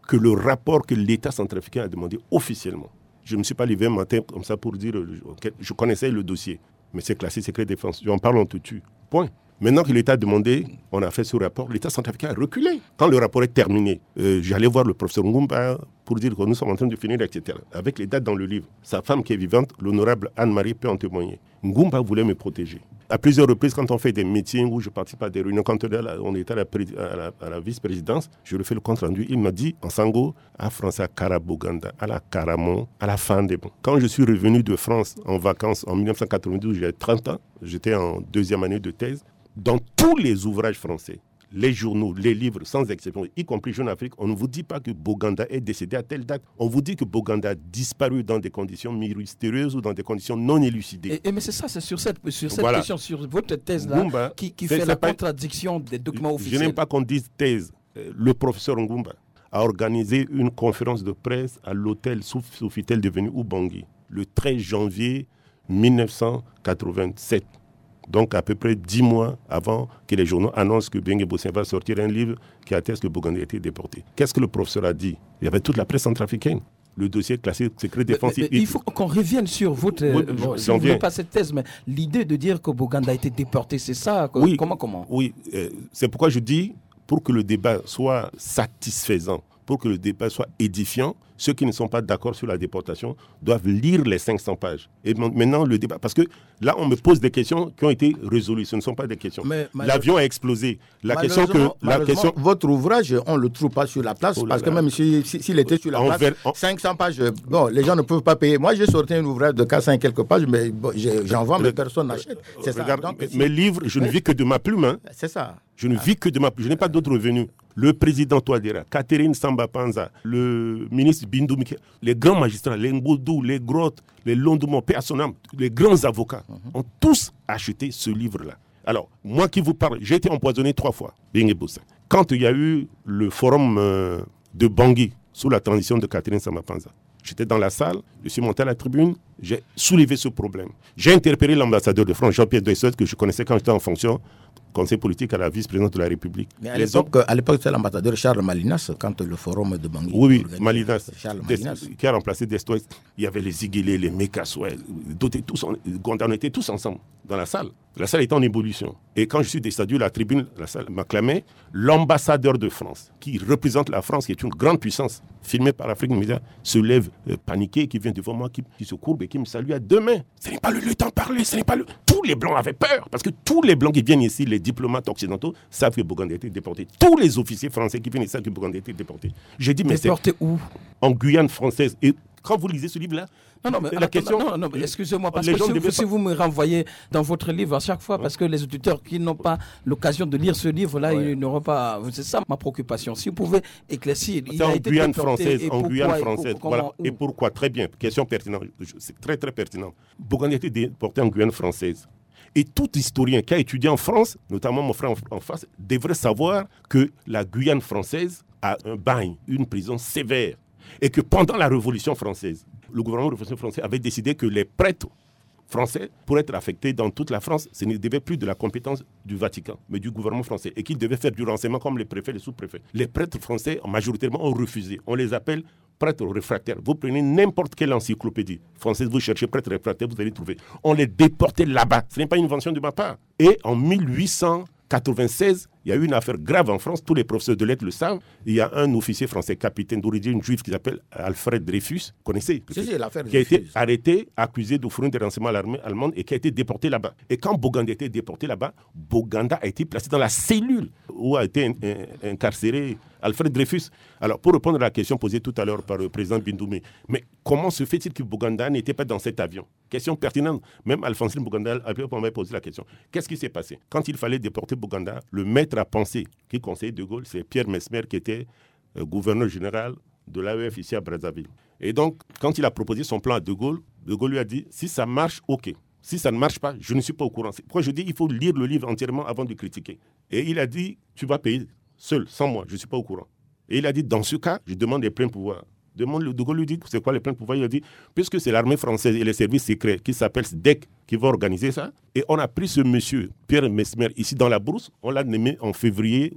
que le rapport que l'État centrafricain a demandé officiellement. Je ne me suis pas levé un matin comme ça pour dire que je connaissais le dossier. Mais c'est classé secret défense. En parle, on te tue. Point. Maintenant que l'État a demandé, on a fait ce rapport, l'État centrafricain a reculé. Quand le rapport est terminé, euh, j'allais voir le professeur Ngumba pour dire que nous sommes en train de finir, et cetera. Avec les dates dans le livre. Sa femme qui est vivante, l'honorable Anne-Marie, peut en témoigner. Ngumba voulait me protéger. À plusieurs reprises, quand on fait des meetings où je participe à des réunions, quand on était à la, à la, à la vice-présidence, je lui fais le compte rendu. Il m'a dit en sango, à France, à Karaboganda, à la Caramon, à la fin des bons. Quand je suis revenu de France en vacances en dix-neuf cent quatre-vingt-douze, j'avais trente ans, j'étais en deuxième année de thèse. Dans tous les ouvrages français, les journaux, les livres, sans exception, y compris Jeune Afrique, on ne vous dit pas que Boganda est décédé à telle date. On vous dit que Boganda a disparu dans des conditions mystérieuses ou dans des conditions non élucidées. Et, et mais c'est ça, c'est sur cette, sur cette voilà. question, sur votre thèse-là, Ngumba, qui, qui fait la pas... contradiction des documents officiels. Je n'aime pas qu'on dise thèse. Le professeur Ngumba a organisé une conférence de presse à l'hôtel Sofitel devenu Ubangui le treize janvier mille neuf cent quatre-vingt-sept. Donc à peu près dix mois avant que les journaux annoncent que Bengue Bossien va sortir un livre qui atteste que Boganda a été déporté. Qu'est-ce que le professeur a dit? Il y avait toute la presse centrafricaine. Le dossier classé secret défense. Mais, mais, il faut qu'on revienne sur votre... Oui, euh, bon, si vous ne voulez pas cette thèse, mais l'idée de dire que Boganda a été déporté, c'est ça? Que, oui, comment, comment Oui, euh, c'est pourquoi je dis, pour que le débat soit satisfaisant, pour que le débat soit édifiant, ceux qui ne sont pas d'accord sur la déportation doivent lire les cinq cents pages. Et maintenant, le débat... Parce que là, on me pose des questions qui ont été résolues. Ce ne sont pas des questions. Mais, L'avion a explosé. La question que... La question... Votre ouvrage, on ne le trouve pas sur la place. Oh parce là. que même s'il si, si, était sur la place, ver... cinq cents pages, bon, les gens ne peuvent pas payer. Moi, j'ai sorti un ouvrage de quatre cents et quelques pages, mais bon, j'en vends, mais personne n'achète. C'est ça. Regarde, Donc, mes livres, je ne vis que de ma plume. Hein. C'est ça. Je ne vis que de ma plume. Je n'ai pas d'autres revenus. Le président Touadéra, Catherine Samba Panza, le ministre Bintou Mike, les grands magistrats, les Ngoudou, les Grottes, les Londoumont, Personam, les grands avocats mm-hmm. ont tous acheté ce livre-là. Alors, moi qui vous parle, j'ai été empoisonné trois fois, Bengue Bossien. Quand il y a eu le forum euh, de Bangui, sous la transition de Catherine Samba Panza, j'étais dans la salle, je suis monté à la tribune, j'ai soulevé ce problème. J'ai interpellé l'ambassadeur de France, Jean-Pierre Doissot, que je connaissais quand j'étais en fonction, conseil politique à la vice-présidente de la République. Mais à l'époque, hommes... à l'époque c'était l'ambassadeur Charles Malinas, quand le forum de Bangui... Oui, oui, Malinas, Malinas. Des, qui a remplacé Destois. Il y avait les Iguilés, les Mekasouel, tous, on était tous ensemble dans la salle. La salle était en ébullition. Et quand je suis descendu, la tribune, la salle m'acclamait, l'ambassadeur de France, qui représente la France, qui est une grande puissance, filmé par Afrique Média, se lève euh, paniqué, qui vient devant moi, qui, qui se courbe et qui me salue à deux mains. Ce n'est pas le lieu d'en parler, ce n'est pas le... Tous les Blancs avaient peur, parce que tous les Blancs qui viennent ici, les diplomates occidentaux, savent que Boganda a été déporté. Tous les officiers français qui viennent ici savent que Boganda a été déporté. J'ai dit, mais déporté c'est... où? En Guyane française. Et quand vous lisez ce livre-là, non, non, mais, la attends, question, non, non, mais excusez-moi, parce que si vous, si vous me renvoyez dans votre livre à chaque fois, ouais. parce que les auditeurs qui n'ont pas l'occasion de lire ce livre-là, ouais. ils n'auront pas... C'est ça ma préoccupation. Si vous pouvez éclaircir... C'est en Guyane française, en Guyane française. Et, voilà. Et pourquoi? Très bien, question pertinente. C'est très, très pertinent. Boganda a été déporté en Guyane française. Et tout historien qui a étudié en France, notamment mon frère en face, devrait savoir que la Guyane française a un bagne, une prison sévère. Et que pendant la Révolution française, le gouvernement français avait décidé que les prêtres français, pour être affectés dans toute la France, ce ne devait plus de la compétence du Vatican, mais du gouvernement français. Et qu'ils devaient faire du renseignement comme les préfets, les sous-préfets. Les prêtres français, majoritairement, ont refusé. On les appelle prêtres réfractaires. Vous prenez n'importe quelle encyclopédie française, vous cherchez prêtres réfractaires, vous allez trouver. On les déportait là-bas. Ce n'est pas une invention de ma part. Et en mille huit cent quatre-vingt-seize, il y a eu une affaire grave en France, tous les professeurs de lettres le savent. Il y a un officier français, capitaine d'origine juive, qui s'appelle Alfred Dreyfus, vous connaissez, si, si, l'affaire qui a été arrêté, accusé de fournir des renseignements à l'armée allemande et qui a été déporté là-bas. Et quand Boganda a été déporté là-bas, Boganda a été placé dans la cellule où a été incarcéré Alfred Dreyfus. Alors, pour répondre à la question posée tout à l'heure par le président Bindoumé, mais comment se fait-il que Boganda n'était pas dans cet avion? Question pertinente. Même Alphonsine Boganda m'a posé la question. Qu'est-ce qui s'est passé? Quand il fallait déporter Boganda, le maître à penser qui conseillait De Gaulle, c'est Pierre Mesmer, qui était euh, gouverneur général de l'A E F ici à Brazzaville. Et donc, quand il a proposé son plan à De Gaulle, De Gaulle lui a dit, si ça marche, ok. Si ça ne marche pas, je ne suis pas au courant. C'est pourquoi je dis il faut lire le livre entièrement avant de critiquer. Et il a dit, tu vas payer seul, sans moi, je ne suis pas au courant. Et il a dit, dans ce cas, je demande les pleins pouvoirs. Demande, De Gaulle lui dit, c'est quoi les pleins pouvoirs? Il a dit, puisque c'est l'armée française et les services secrets qui s'appellent S D E C qui vont organiser ça, et on a pris ce monsieur, Pierre Mesmer, ici dans la brousse, on l'a nommé en février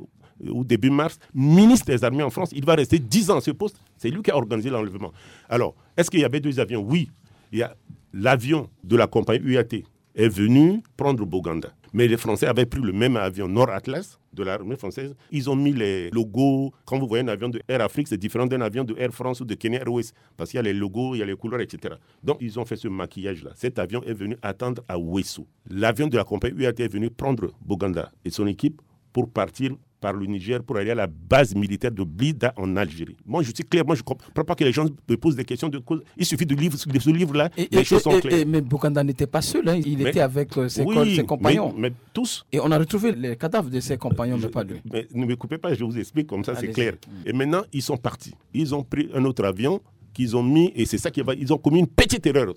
ou début mars, ministre des Armées en France. Il va rester dix ans à ce poste. C'est lui qui a organisé l'enlèvement. Alors, est-ce qu'il y avait deux avions? Oui. Il y a l'avion de la compagnie U A T est venu prendre Boganda. Mais les Français avaient pris le même avion Nord Atlas de l'armée française. Ils ont mis les logos. Quand vous voyez un avion de Air Afrique, c'est différent d'un avion de Air France ou de Kenya Airways. Parce qu'il y a les logos, il y a les couleurs, et cetera. Donc, ils ont fait ce maquillage-là. Cet avion est venu attendre à Ouesso. L'avion de la compagnie U A T est venu prendre Boganda et son équipe pour partir par le Niger pour aller à la base militaire de Blida en Algérie. Moi, je suis clair, moi, je ne comprends pas que les gens me posent des questions de cause. Il suffit de lire ce livre-là, et, les et, choses et, sont claires. Et, mais Boganda n'était pas seul, hein. Il mais, était avec euh, ses, oui, ses compagnons. Mais, mais tous. Et on a retrouvé les cadavres de ses compagnons, je, mais pas lui. Mais ne me coupez pas, je vous explique, comme ça, Allez-y. C'est clair. Et maintenant, ils sont partis. Ils ont pris un autre avion qu'ils ont mis, et c'est ça qui va, ils ont commis une petite erreur.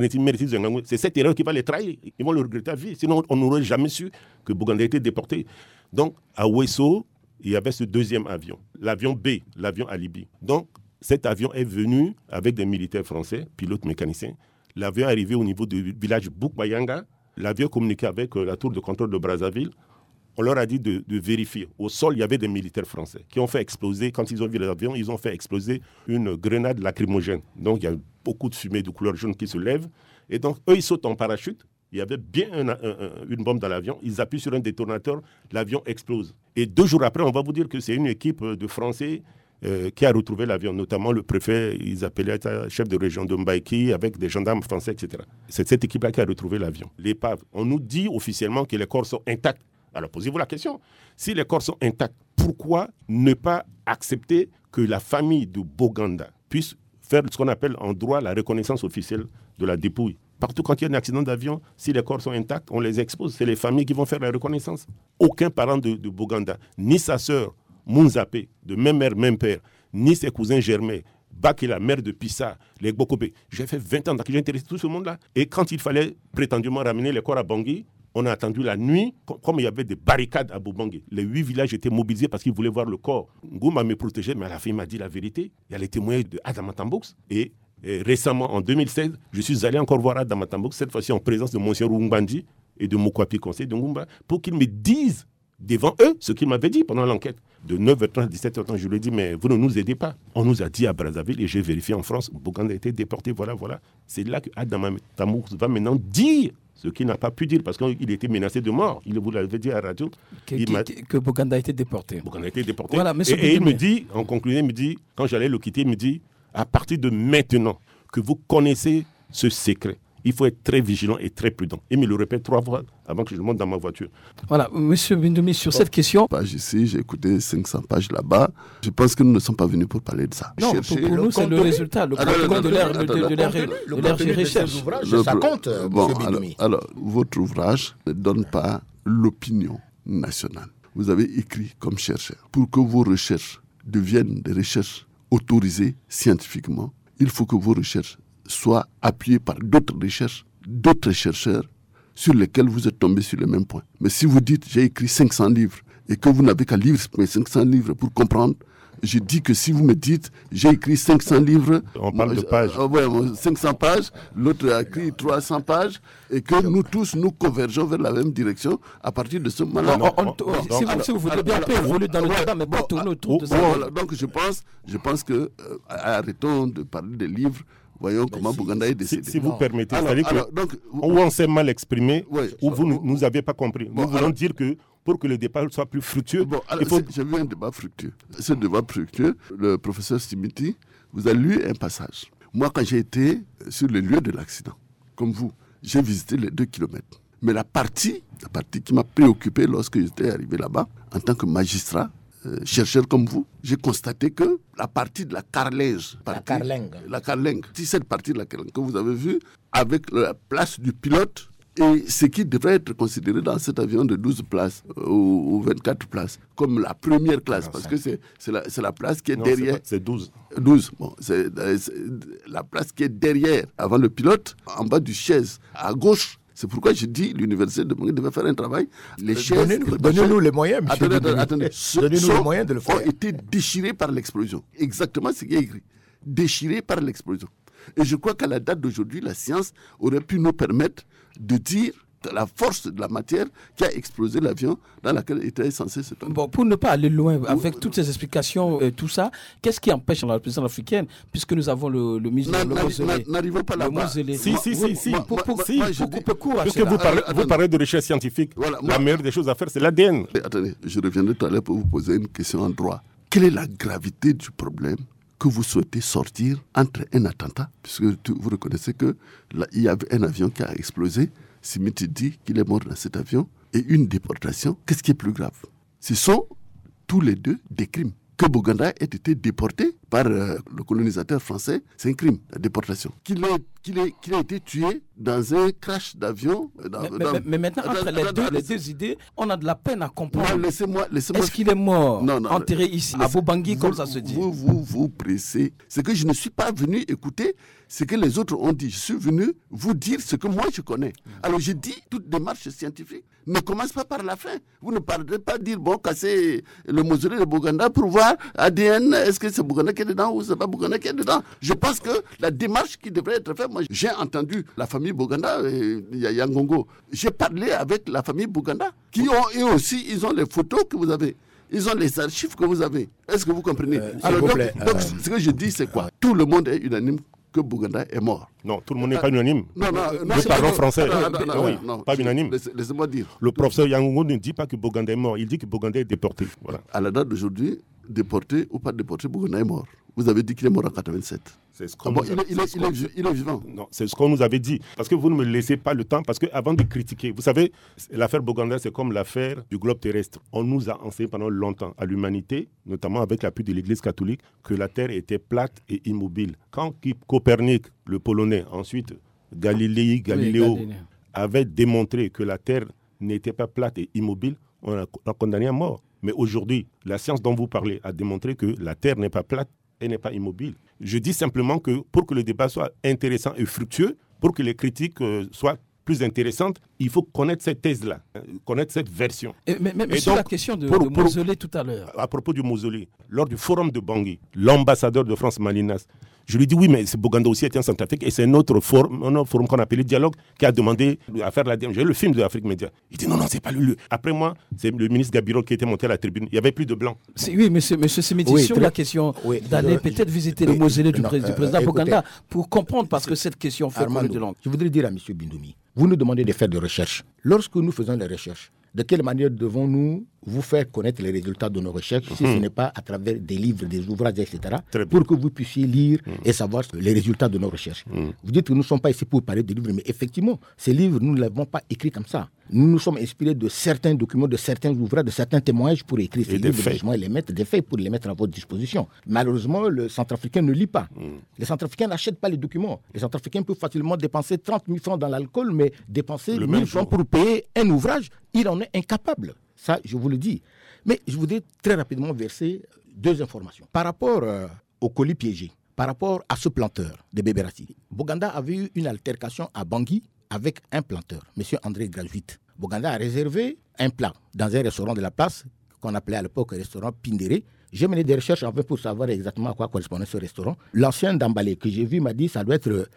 C'est cette erreur qui va les trahir. Ils vont le regretter à vie. Sinon, on n'aurait jamais su que Boganda a été déporté. Donc, à Ouesso, il y avait ce deuxième avion, l'avion B, l'avion Alibi. Donc, cet avion est venu avec des militaires français, pilotes mécaniciens. L'avion est arrivé au niveau du village Boukbayanga. L'avion communiquait avec la tour de contrôle de Brazzaville. On leur a dit de, de vérifier. Au sol, il y avait des militaires français qui ont fait exploser, quand ils ont vu l'avion, ils ont fait exploser une grenade lacrymogène. Donc, il y a beaucoup de fumée de couleur jaune qui se lève. Et donc, eux, ils sautent en parachute. Il y avait bien un, un, un, une bombe dans l'avion. Ils appuient sur un détonateur, l'avion explose. Et deux jours après, on va vous dire que c'est une équipe de Français euh, qui a retrouvé l'avion, notamment le préfet, ils appelaient ça chef de région de Mbaïki, avec des gendarmes français, et cetera. C'est cette équipe-là qui a retrouvé l'avion. L'épave, on nous dit officiellement que les corps sont intacts. Alors posez-vous la question. Si les corps sont intacts, pourquoi ne pas accepter que la famille de Boganda puisse faire ce qu'on appelle en droit la reconnaissance officielle de la dépouille? Partout quand il y a un accident d'avion, si les corps sont intacts, on les expose. C'est les familles qui vont faire la reconnaissance. Aucun parent de, de Boganda, ni sa sœur Mounzapé, de même mère, même père, ni ses cousins germains, Baki, la mère de Pissa, les Gbokopé. J'ai fait vingt ans que j'ai intéressé tout ce monde-là. Et quand il fallait prétendument ramener les corps à Bangui, on a attendu la nuit, comme il y avait des barricades à Bobangui. Les huit villages étaient mobilisés parce qu'ils voulaient voir le corps. Ngouma me protégeait, mais à la fin, il m'a dit la vérité. Il y a les témoignages de Adama Tambouks. Et, et récemment, en deux mille seize, je suis allé encore voir Adama Tambouks, cette fois-ci en présence de Monsieur Rumbandi et de Mokwapi, conseiller de Ngoumba, pour qu'ils me disent devant eux ce qu'ils m'avaient dit pendant l'enquête. De neuf heures trente à dix-sept heures trente, je lui ai dit, mais vous ne nous aidez pas. On nous a dit à Brazzaville, et j'ai vérifié en France, Boganda a été déporté, voilà, voilà. C'est là que Adama Tambouks va maintenant dire ce qu'il n'a pas pu dire, parce qu'il était menacé de mort. Il vous l'avait dit à la radio. Que, que, que Boganda a été déporté. Boganda a été déporté. Voilà, et, et il me dit, en conclusion, il me dit, quand j'allais le quitter, il me dit, à partir de maintenant que vous connaissez ce secret, il faut être très vigilant et très prudent. Il me le répète trois fois avant que je le monte dans ma voiture. Voilà, Monsieur Bindoumi, sur bon, cette question... Page ici, j'ai écouté cinq cents pages là-bas. Je pense que nous ne sommes pas venus pour parler de ça. Non, Chercher pour, pour nous, c'est le résultat, le contenu de leur, de, de, de, de, de leur recherche. Le, ça compte, bon, M. Bindoumi. Alors, alors, votre ouvrage ne donne pas l'opinion nationale. Vous avez écrit comme chercheur. Pour que vos recherches deviennent des recherches autorisées scientifiquement, il faut que vos recherches soient appuyées par d'autres recherches, d'autres chercheurs sur lesquels vous êtes tombés sur les mêmes points. Mais si vous dites j'ai écrit cinq cents livres et que vous n'avez qu'à lire mes cinq cents livres pour comprendre, je dis que si vous me dites j'ai écrit cinq cents livres, on parle moi, de pages. Euh, ouais, cinq cents pages, l'autre a écrit trois cents pages et que nous tous nous convergeons vers la même direction à partir de ce moment-là. On, on, on, si, vous, si vous voulez bien, on peut évoluer dans le débat, mais pas tourner autour de ça. Voilà, donc je pense, je pense que euh, arrêtons de parler des livres. Voyons comment si, Boganda est décédé. Si, si vous permettez, alors, c'est-à-dire alors, donc, ou on s'est mal exprimé, ouais, ou vous ne nous avez pas compris. Bon, nous voulons alors, dire que pour que le débat soit plus fructueux... Bon, alors, il faut... j'ai vu un débat fructueux. Ce débat fructueux, le professeur Simiti vous a lu un passage. Moi, quand j'ai été sur les lieux de l'accident, comme vous, j'ai visité les deux kilomètres. Mais la partie, la partie qui m'a préoccupé lorsque j'étais arrivé là-bas, en tant que magistrat, Euh, chercheur comme vous, j'ai constaté que la partie de la carrelage, la carlingue, la carlingue, cette partie de la carlingue que vous avez vue, avec la place du pilote et ce qui devrait être considéré dans cet avion de douze places euh, ou, ou vingt-quatre places, comme la première classe, non, parce que c'est, c'est, la, c'est la place qui est non, derrière. C'est, pas, c'est douze. douze, bon, c'est, c'est la place qui est derrière, avant le pilote, en bas du chaise, à gauche. C'est pourquoi je dis l'université de Bangui devait faire un travail. Les chaises, donnez-nous, donnez-nous les moyens, monsieur. Attendez, attendez. Donnez-nous les moyens de le faire. Ont été déchirés par l'explosion. Exactement ce qui est écrit. Déchirés par l'explosion. Et je crois qu'à la date d'aujourd'hui, la science aurait pu nous permettre de dire la force de la matière qui a explosé l'avion dans laquelle était censé se tenir. Bon, pour ne pas aller loin, avec toutes ces explications, euh, tout ça, qu'est-ce qui empêche la présidence africaine, puisque nous avons le, le musée, le mausolée. N'arrivons pas là-bas. Si, si, si, si. Pour, pour, si, moi, pour, pour, pour Puisque vous parlez, vous parlez de recherche scientifique, voilà, moi, la meilleure des choses à faire, c'est l'A D N. Attendez, je reviendrai tout à l'heure pour vous poser une question en droit. Quelle est la gravité du problème que vous souhaitez sortir entre un attentat, puisque tu, vous reconnaissez qu'il y avait un avion qui a explosé, Smith dit qu'il est mort dans cet avion, et une déportation, qu'est-ce qui est plus grave? Ce sont tous les deux des crimes. Que Boganda ait été déporté par euh, le colonisateur français, c'est un crime, la déportation. Qu'il ait, qu'il ait, qu'il ait été tué dans un crash d'avion. Dans, mais, dans, mais, mais maintenant, entre dans, les, dans, deux, dans, les deux idées, on a de la peine à comprendre. Non, laissez-moi, laissez-moi... Est-ce qu'il est mort, non, non, enterré ici, à Bobangui, comme ça se dit? Vous vous, vous pressez. C'est que je ne suis pas venu écouter ce que les autres ont dit. Je suis venu vous dire ce que moi je connais. Alors je dis, toute démarche scientifique ne commence pas par la fin. Vous ne parlez pas dire, bon, casser le mausolée de Boganda pour voir A D N, est-ce que c'est Boganda qui est dedans ou c'est pas Boganda qui est dedans? Je pense que la démarche qui devrait être faite, moi j'ai entendu la famille Boganda, il y a Yangongo, j'ai parlé avec la famille Boganda, qui ont eux aussi, ils ont les photos que vous avez. Ils ont les archives que vous avez. Est-ce que vous comprenez? euh, Alors donc, plaît, donc euh... ce que je dis, c'est quoi? Tout le monde est unanime que Boganda est mort. Non, tout le monde n'est pas unanime. Non, non, non. Nous parlons français. Non, non, non, oui, non, non, pas unanime. Laissez, laissez-moi dire. Le professeur Yangongo ne dit pas que Boganda est mort. Il dit que Boganda est déporté. Voilà. À la date d'aujourd'hui, déporté ou pas déporté, Boganda est mort. Vous avez dit qu'il est mort en quatre-vingt-sept. C'est ce qu'on ah bon, nous il, a... est, il, est, il, est, il est vivant. Non, c'est ce qu'on nous avait dit. Parce que vous ne me laissez pas le temps. Parce qu'avant de critiquer, vous savez, l'affaire Boganda, c'est comme l'affaire du globe terrestre. On nous a enseigné pendant longtemps à l'humanité, notamment avec l'appui de l'Église catholique, que la Terre était plate et immobile. Quand Copernic, le Polonais, ensuite Galilée, Galiléo, oui, avait démontré que la Terre n'était pas plate et immobile, on a, on a condamné à mort. Mais aujourd'hui, la science dont vous parlez a démontré que la Terre n'est pas plate et n'est pas immobile. Je dis simplement que pour que le débat soit intéressant et fructueux, pour que les critiques euh, soient plus intéressantes, il faut connaître cette thèse-là, hein, connaître cette version. Et, mais mais et sur donc, la question de, pour, de pour, mausolée tout à l'heure. À propos du mausolée, lors du forum de Bangui, l'ambassadeur de France, Malinas, je lui dis oui, mais Boganda aussi est en Centrafrique et c'est un autre forum, un autre forum qu'on appelait Dialogue qui a demandé à faire la D M. J'ai le film de l'Afrique Média. Il dit non, non, c'est pas lui. Après moi, c'est le ministre Gabiro qui était monté à la tribune. Il n'y avait plus de blancs. C'est, oui, monsieur, monsieur Semiti, oui, sur très... la question oui, d'aller je, peut-être je, visiter je, le mausolée du, non, pré- euh, du président euh, Boganda pour comprendre, parce que cette question fait couler de langue. Je voudrais dire à M. Bindoumi, vous nous demandez de faire des recherches. Lorsque nous faisons les recherches, de quelle manière devons-nous vous faire connaître les résultats de nos recherches, mmh. si ce n'est pas à travers des livres, des ouvrages, et cetera, pour que vous puissiez lire mmh. et savoir les résultats de nos recherches. Mmh. Vous dites que nous ne sommes pas ici pour parler de livres, mais effectivement, ces livres, nous ne les avons pas écrits comme ça. Nous nous sommes inspirés de certains documents, de certains ouvrages, de certains témoignages pour écrire ces et livres, et les mettre, des faits pour les mettre à votre disposition. Malheureusement, le Centrafricain ne lit pas. Mmh. Les Centrafricains n'achètent pas les documents. Les Centrafricains peuvent facilement dépenser trente mille francs dans l'alcool, mais dépenser mille francs pour payer un ouvrage, il en est incapable. Ça, je vous le dis. Mais je voudrais très rapidement verser deux informations. Par rapport euh, au colis piégé, par rapport à ce planteur de Bébérati, Boganda avait eu une altercation à Bangui avec un planteur, M. André Grazuit. Boganda a réservé un plat dans un restaurant de la place, qu'on appelait à l'époque restaurant Pindéré. J'ai mené des recherches en fait pour savoir exactement à quoi correspondait ce restaurant. L'ancien d'Ambalé que j'ai vu m'a dit que ça doit être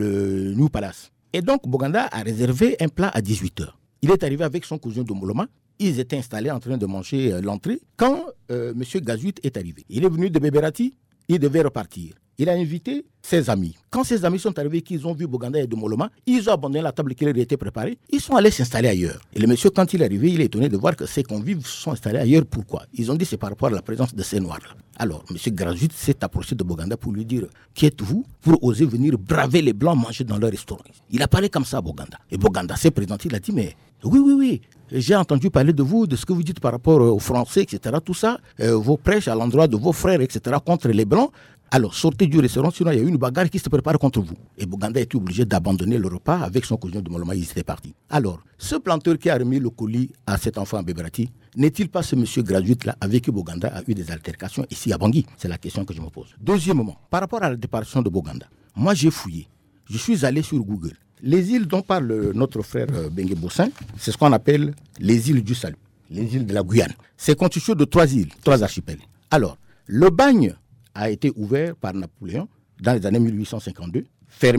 le New Palace. Et donc Boganda a réservé un plat à dix-huit heures. Il est arrivé avec son cousin de Moloma. Ils étaient installés en train de manger euh, l'entrée quand euh, M. Gazuit est arrivé. Il est venu de Bébérati, il devait repartir. Il a invité ses amis. Quand ses amis sont arrivés, qu'ils ont vu Boganda et de Moloma, ils ont abandonné la table qui leur était préparée. Ils sont allés s'installer ailleurs. Et le monsieur, quand il est arrivé, il est étonné de voir que ses convives sont installés ailleurs. Pourquoi? Ils ont dit c'est par rapport à la présence de ces noirs-là. Alors, M. Grazuit s'est approché de Boganda pour lui dire « Qui êtes-vous pour oser venir braver les Blancs manger dans leur restaurant ?» Il a parlé comme ça à Boganda. Et Boganda s'est présenté, il a dit « Mais oui, oui, oui, j'ai entendu parler de vous, de ce que vous dites par rapport aux Français, et cetera. Tout ça, euh, vos prêches à l'endroit de vos frères, et cetera, contre les Blancs. Alors, sortez du restaurant, sinon il y a eu une bagarre qui se prépare contre vous. » Et Boganda était obligé d'abandonner le repas avec son cousin de Moloma, ils étaient partis. Alors, ce planteur qui a remis le colis à cet enfant à Bébérati, n'est-il pas ce monsieur Grazuit-là avec qui Boganda a eu des altercations ici à Bangui? C'est la question que je me pose. Deuxièmement, par rapport à la déparation de Boganda, moi j'ai fouillé, je suis allé sur Google. Les îles dont parle notre frère euh, Bengue Bossin, c'est ce qu'on appelle les îles du Salut, les îles de la Guyane. C'est constitué de trois îles, trois archipels. Alors, le bagne a été ouvert par Napoléon dans les années mille huit cent cinquante-deux, fermé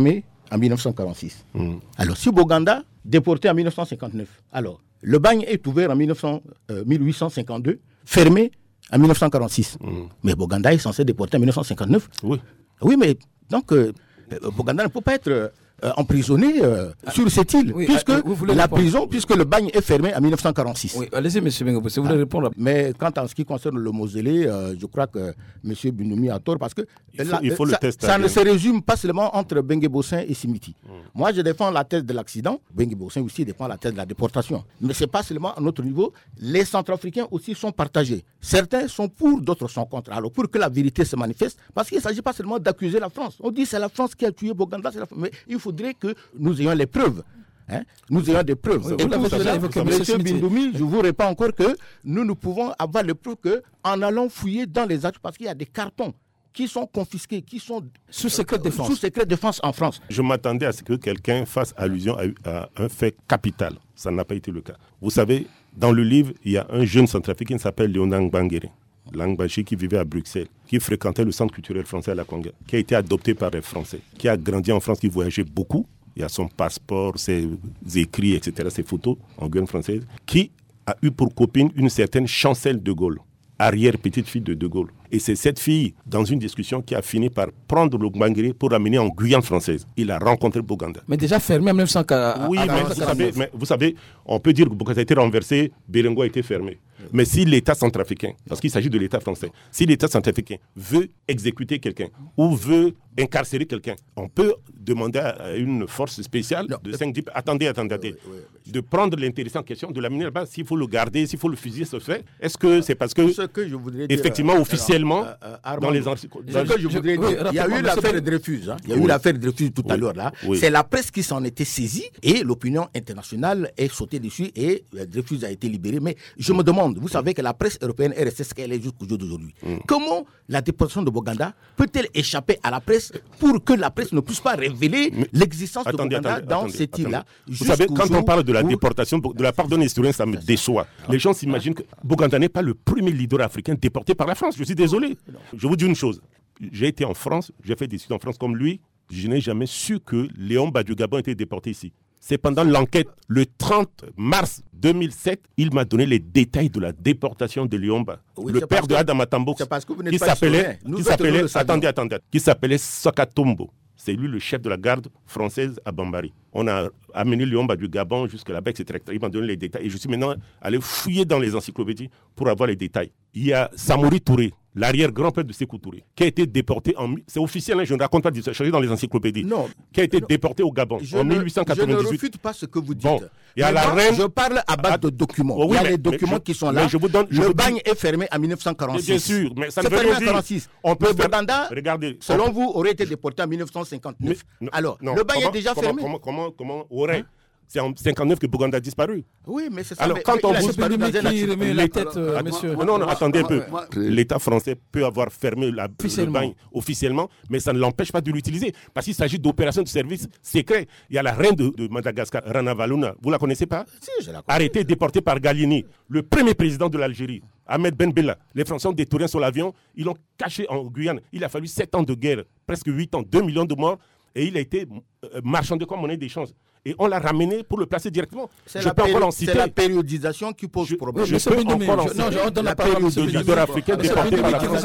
en dix-neuf cent quarante-six. Mm. Alors, si Boganda, déporté en dix-neuf cent cinquante-neuf, alors, le bagne est ouvert en mille huit cent cinquante-deux, fermé en dix-neuf cent quarante-six. Mm. Mais Boganda est censé déporter en dix-neuf cent cinquante-neuf. Oui. Oui, mais donc, euh, Boganda ne peut pas être euh, emprisonné euh, ah, sur cette île, oui, puisque ah, la répondre. prison, puisque le bagne est fermé en dix-neuf cent quarante-six. Oui, allez-y, M. Bengo, si vous voulez ah, répondre. Mais quant en ce qui concerne le mausolée, euh, je crois que M. Binoumi a tort, parce que il faut, la, il faut ça, le tester, ça ne se résume pas seulement entre Bengue Bossin et Simiti. Hum. Moi, je défends la thèse de l'accident. Bengue Bossin aussi défend la thèse de la déportation. Mais ce n'est pas seulement à notre niveau. Les Centrafricains aussi sont partagés. Certains sont pour, d'autres sont contre. Alors, pour que la vérité se manifeste, parce qu'il ne s'agit pas seulement d'accuser la France. On dit que c'est la France qui a tué Boganda, la... mais il faudrait que nous ayons les preuves. Hein? Nous ayons des preuves. Oui, et tout ça, M. Bindoumi, je vous réponds encore que nous, nous pouvons avoir les preuves qu'en allant fouiller dans les actes, parce qu'il y a des cartons qui sont confisqués, qui sont sous secret de défense. Sous secret de défense en France. Je m'attendais à ce que quelqu'un fasse allusion à, à un fait capital. Ça n'a pas été le cas. Vous savez, dans le livre, il y a un jeune centrafricain qui s'appelle Léonard Ngbangere, Langbachi, qui vivait à Bruxelles, qui fréquentait le centre culturel français à la Conga, qui a été adopté par les Français, qui a grandi en France, qui voyageait beaucoup. Il y a son passeport, ses écrits, et cetera, ses photos en Guyane française, qui a eu pour copine une certaine Chancel de Gaulle, arrière-petite-fille de De Gaulle. Et c'est cette fille, dans une discussion, qui a fini par prendre le Ngbangere pour l'amener en Guyane française. Il a rencontré Boganda. Mais déjà fermé en mille neuf cent quarante. Oui, mais vous, savez, mais vous savez, on peut dire que Boganda a été renversé, Bérengo a été fermé. Mais si l'État centrafricain, parce qu'il s'agit de l'État français, si l'État centrafricain veut exécuter quelqu'un ou veut incarcérer quelqu'un, on peut demander à une force spéciale non, de cinq dix... Attendez, attendez, attendez. Oui, oui, oui. De prendre l'intéressante question, de l'amener là-bas, s'il faut le garder, s'il faut le fusiller, ce fait. Est-ce que c'est parce que, ce que je voudrais dire, effectivement, alors, officiellement, euh, euh, Armand, dans les... Ce que je voudrais dire, oui, il y a eu l'affaire Dreyfus, hein, il y a oui. eu l'affaire Dreyfus tout oui. à l'heure, là. Oui. C'est la presse qui s'en était saisie et l'opinion internationale est sautée dessus et Dreyfus a été libéré. Mais je me demande, vous savez que la presse européenne est restée ce qu'elle est jusqu'au jour d'aujourd'hui. Mm. Comment la déportation de Boganda peut-elle échapper à la presse pour que la presse ne puisse pas révéler mais, l'existence attendez, de Boganda attendez, dans attendez, cette île-là? Vous savez, quand on parle de la où... déportation, de la part d'un historien, ça me déçoit. Les gens s'imaginent que Boganda n'est pas le premier leader africain déporté par la France. Je suis désolé. Je vous dis une chose. J'ai été en France, j'ai fait des études en France comme lui. Je n'ai jamais su que Léon Badiou Gabon était déporté ici. C'est pendant l'enquête, le trente mars deux mille sept, il m'a donné les détails de la déportation de Liomba. Oui, le père de Adam Matambo, qui s'appelait, qui s'appelait, attendez, attendez, qui s'appelait Sokatombo. C'est lui le chef de la garde française à Bambari. On a amené Liomba du Gabon jusqu'à là-bas, et cetera. Il m'a donné les détails. Et je suis maintenant allé fouiller dans les encyclopédies pour avoir les détails. Il y a Samori Touré, l'arrière-grand-père de Sékou Touré, qui a été déporté en... C'est officiel, hein, je ne raconte pas, je suis dans les encyclopédies. Non. Qui a été non. déporté au Gabon je en ne, mille huit cent quatre-vingt-dix-huit. Je ne refute pas ce que vous dites. Bon. Il y a la reine... Je parle à base de documents. Oh, oui, il y a mais, les documents je, qui sont là. Je vous donne, je le bagne dis... est fermé en dix-neuf cent quarante-six. Bien sûr, mais ça ne veut pas dire... quarante-six. On peut le Boganda, regardez, selon on... vous, aurait été déporté en dix-neuf cent cinquante-neuf. Mais, Alors, non, le bagne est déjà comment, fermé. Comment, comment, comment aurait... Hein? C'est en cinquante-neuf que Boganda a disparu. Oui, mais c'est ça. Alors, mais, quand mais on vous remet la tête, euh, monsieur. Non, non, attendez un peu. L'État français peut avoir fermé la, le bagne officiellement, mais ça ne l'empêche pas de l'utiliser. Parce qu'il s'agit d'opérations de service secrets. Il y a la reine de, de Madagascar, Rana Valouna. Vous la connaissez pas? Si, je la connais. Arrêtée, déportée par Gallieni, le premier président de l'Algérie, Ahmed Ben Bella. Les Français ont détourné sur l'avion. Ils l'ont caché en Guyane. Il a fallu sept ans de guerre, presque huit ans, deux millions de morts. Et il a été euh, marchandé comme monnaie d'échange. Et on l'a ramené pour le placer directement. C'est, la, péri- c'est la périodisation qui pose je, problème. Je, je peux encore en citer. Non, je donne la parole de leader africain déporté par la France.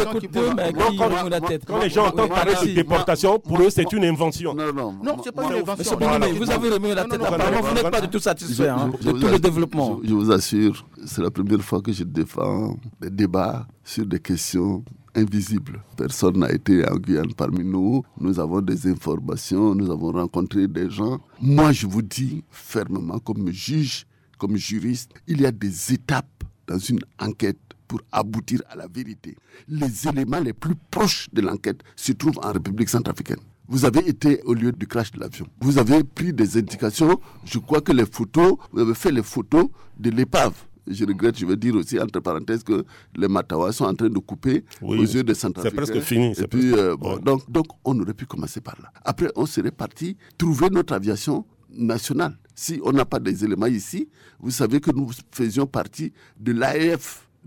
Quand les gens entendent parler de déportation, pour eux, c'est une invention. Non, non, non, c'est pas une invention. Vous avez remis la tête. Apparemment, vous n'êtes pas du tout satisfait de tout le développement. Je vous assure, c'est la première fois que je défends des débats sur des questions invisible. Personne n'a été en Guyane parmi nous. Nous avons des informations, nous avons rencontré des gens. Moi, je vous dis fermement, comme juge, comme juriste, il y a des étapes dans une enquête pour aboutir à la vérité. Les éléments les plus proches de l'enquête se trouvent en République centrafricaine. Vous avez été au lieu du crash de l'avion. Vous avez pris des indications. Je crois que les photos, vous avez fait les photos de l'épave. Je regrette, je veux dire aussi, entre parenthèses, que les Matawa sont en train de couper oui, aux yeux des Centrafricains. C'est presque fini. Et puis, euh, bon, ouais. donc, donc, on aurait pu commencer par là. Après, on serait parti trouver notre aviation nationale. Si on n'a pas des éléments ici, vous savez que nous faisions partie de l'A E F. Donc,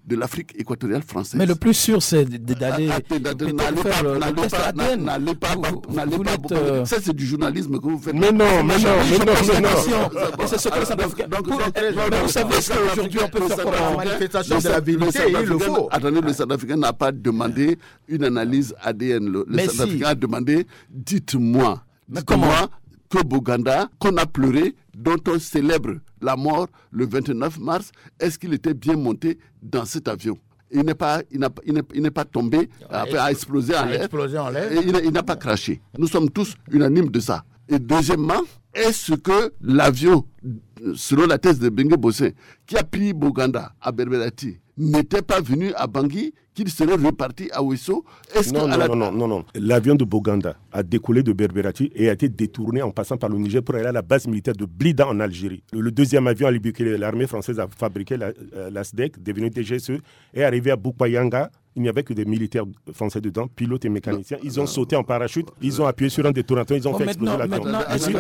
de l'Afrique équatoriale française. Mais le plus sûr, c'est d'aller faire le test A D N. N'allez pas, n'allez pas. Euh... Ça, c'est du journalisme que vous faites. Mais non, mais non, mais non, mais non. Et c'est ce que ça fait. Donc, vous savez qu'aujourd'hui, on peut faire comme manifestation de la vérité, il le faut. Attendez, le Centrafricain n'a pas demandé une analyse A D N. Le Centrafricain a demandé, dites-moi, dites-moi que Boganda, qu'on a pleuré, dont on célèbre la mort le vingt-neuf mars, est-ce qu'il était bien monté dans cet avion? Il n'est pas, il n'a, il n'est, il n'est pas tombé, a, a explosé en l'air, explosé en l'air. Et il, il n'a pas craché. Nous sommes tous unanimes de ça. Et deuxièmement, est-ce que l'avion, selon la thèse de Bengue Bossé, qui a pris Boganda à Berberati, n'était pas venu à Bangui, qu'il serait reparti à Ouesso? Est-ce non, que non, la... non, non, non, non. L'avion de Boganda a décollé de Berberati et a été détourné en passant par le Niger pour aller à la base militaire de Blida en Algérie. Le, le deuxième avion à Libye que l'armée française a fabriqué, la, euh, l'A S D E C, devenu D G S E, est arrivé à Boukpayanga. Il n'y avait que des militaires français dedans, pilotes et mécaniciens. Ils ont sauté en parachute, ils ont appuyé sur un détonateur, ils ont bon, fait exploser l'avion. Je suis,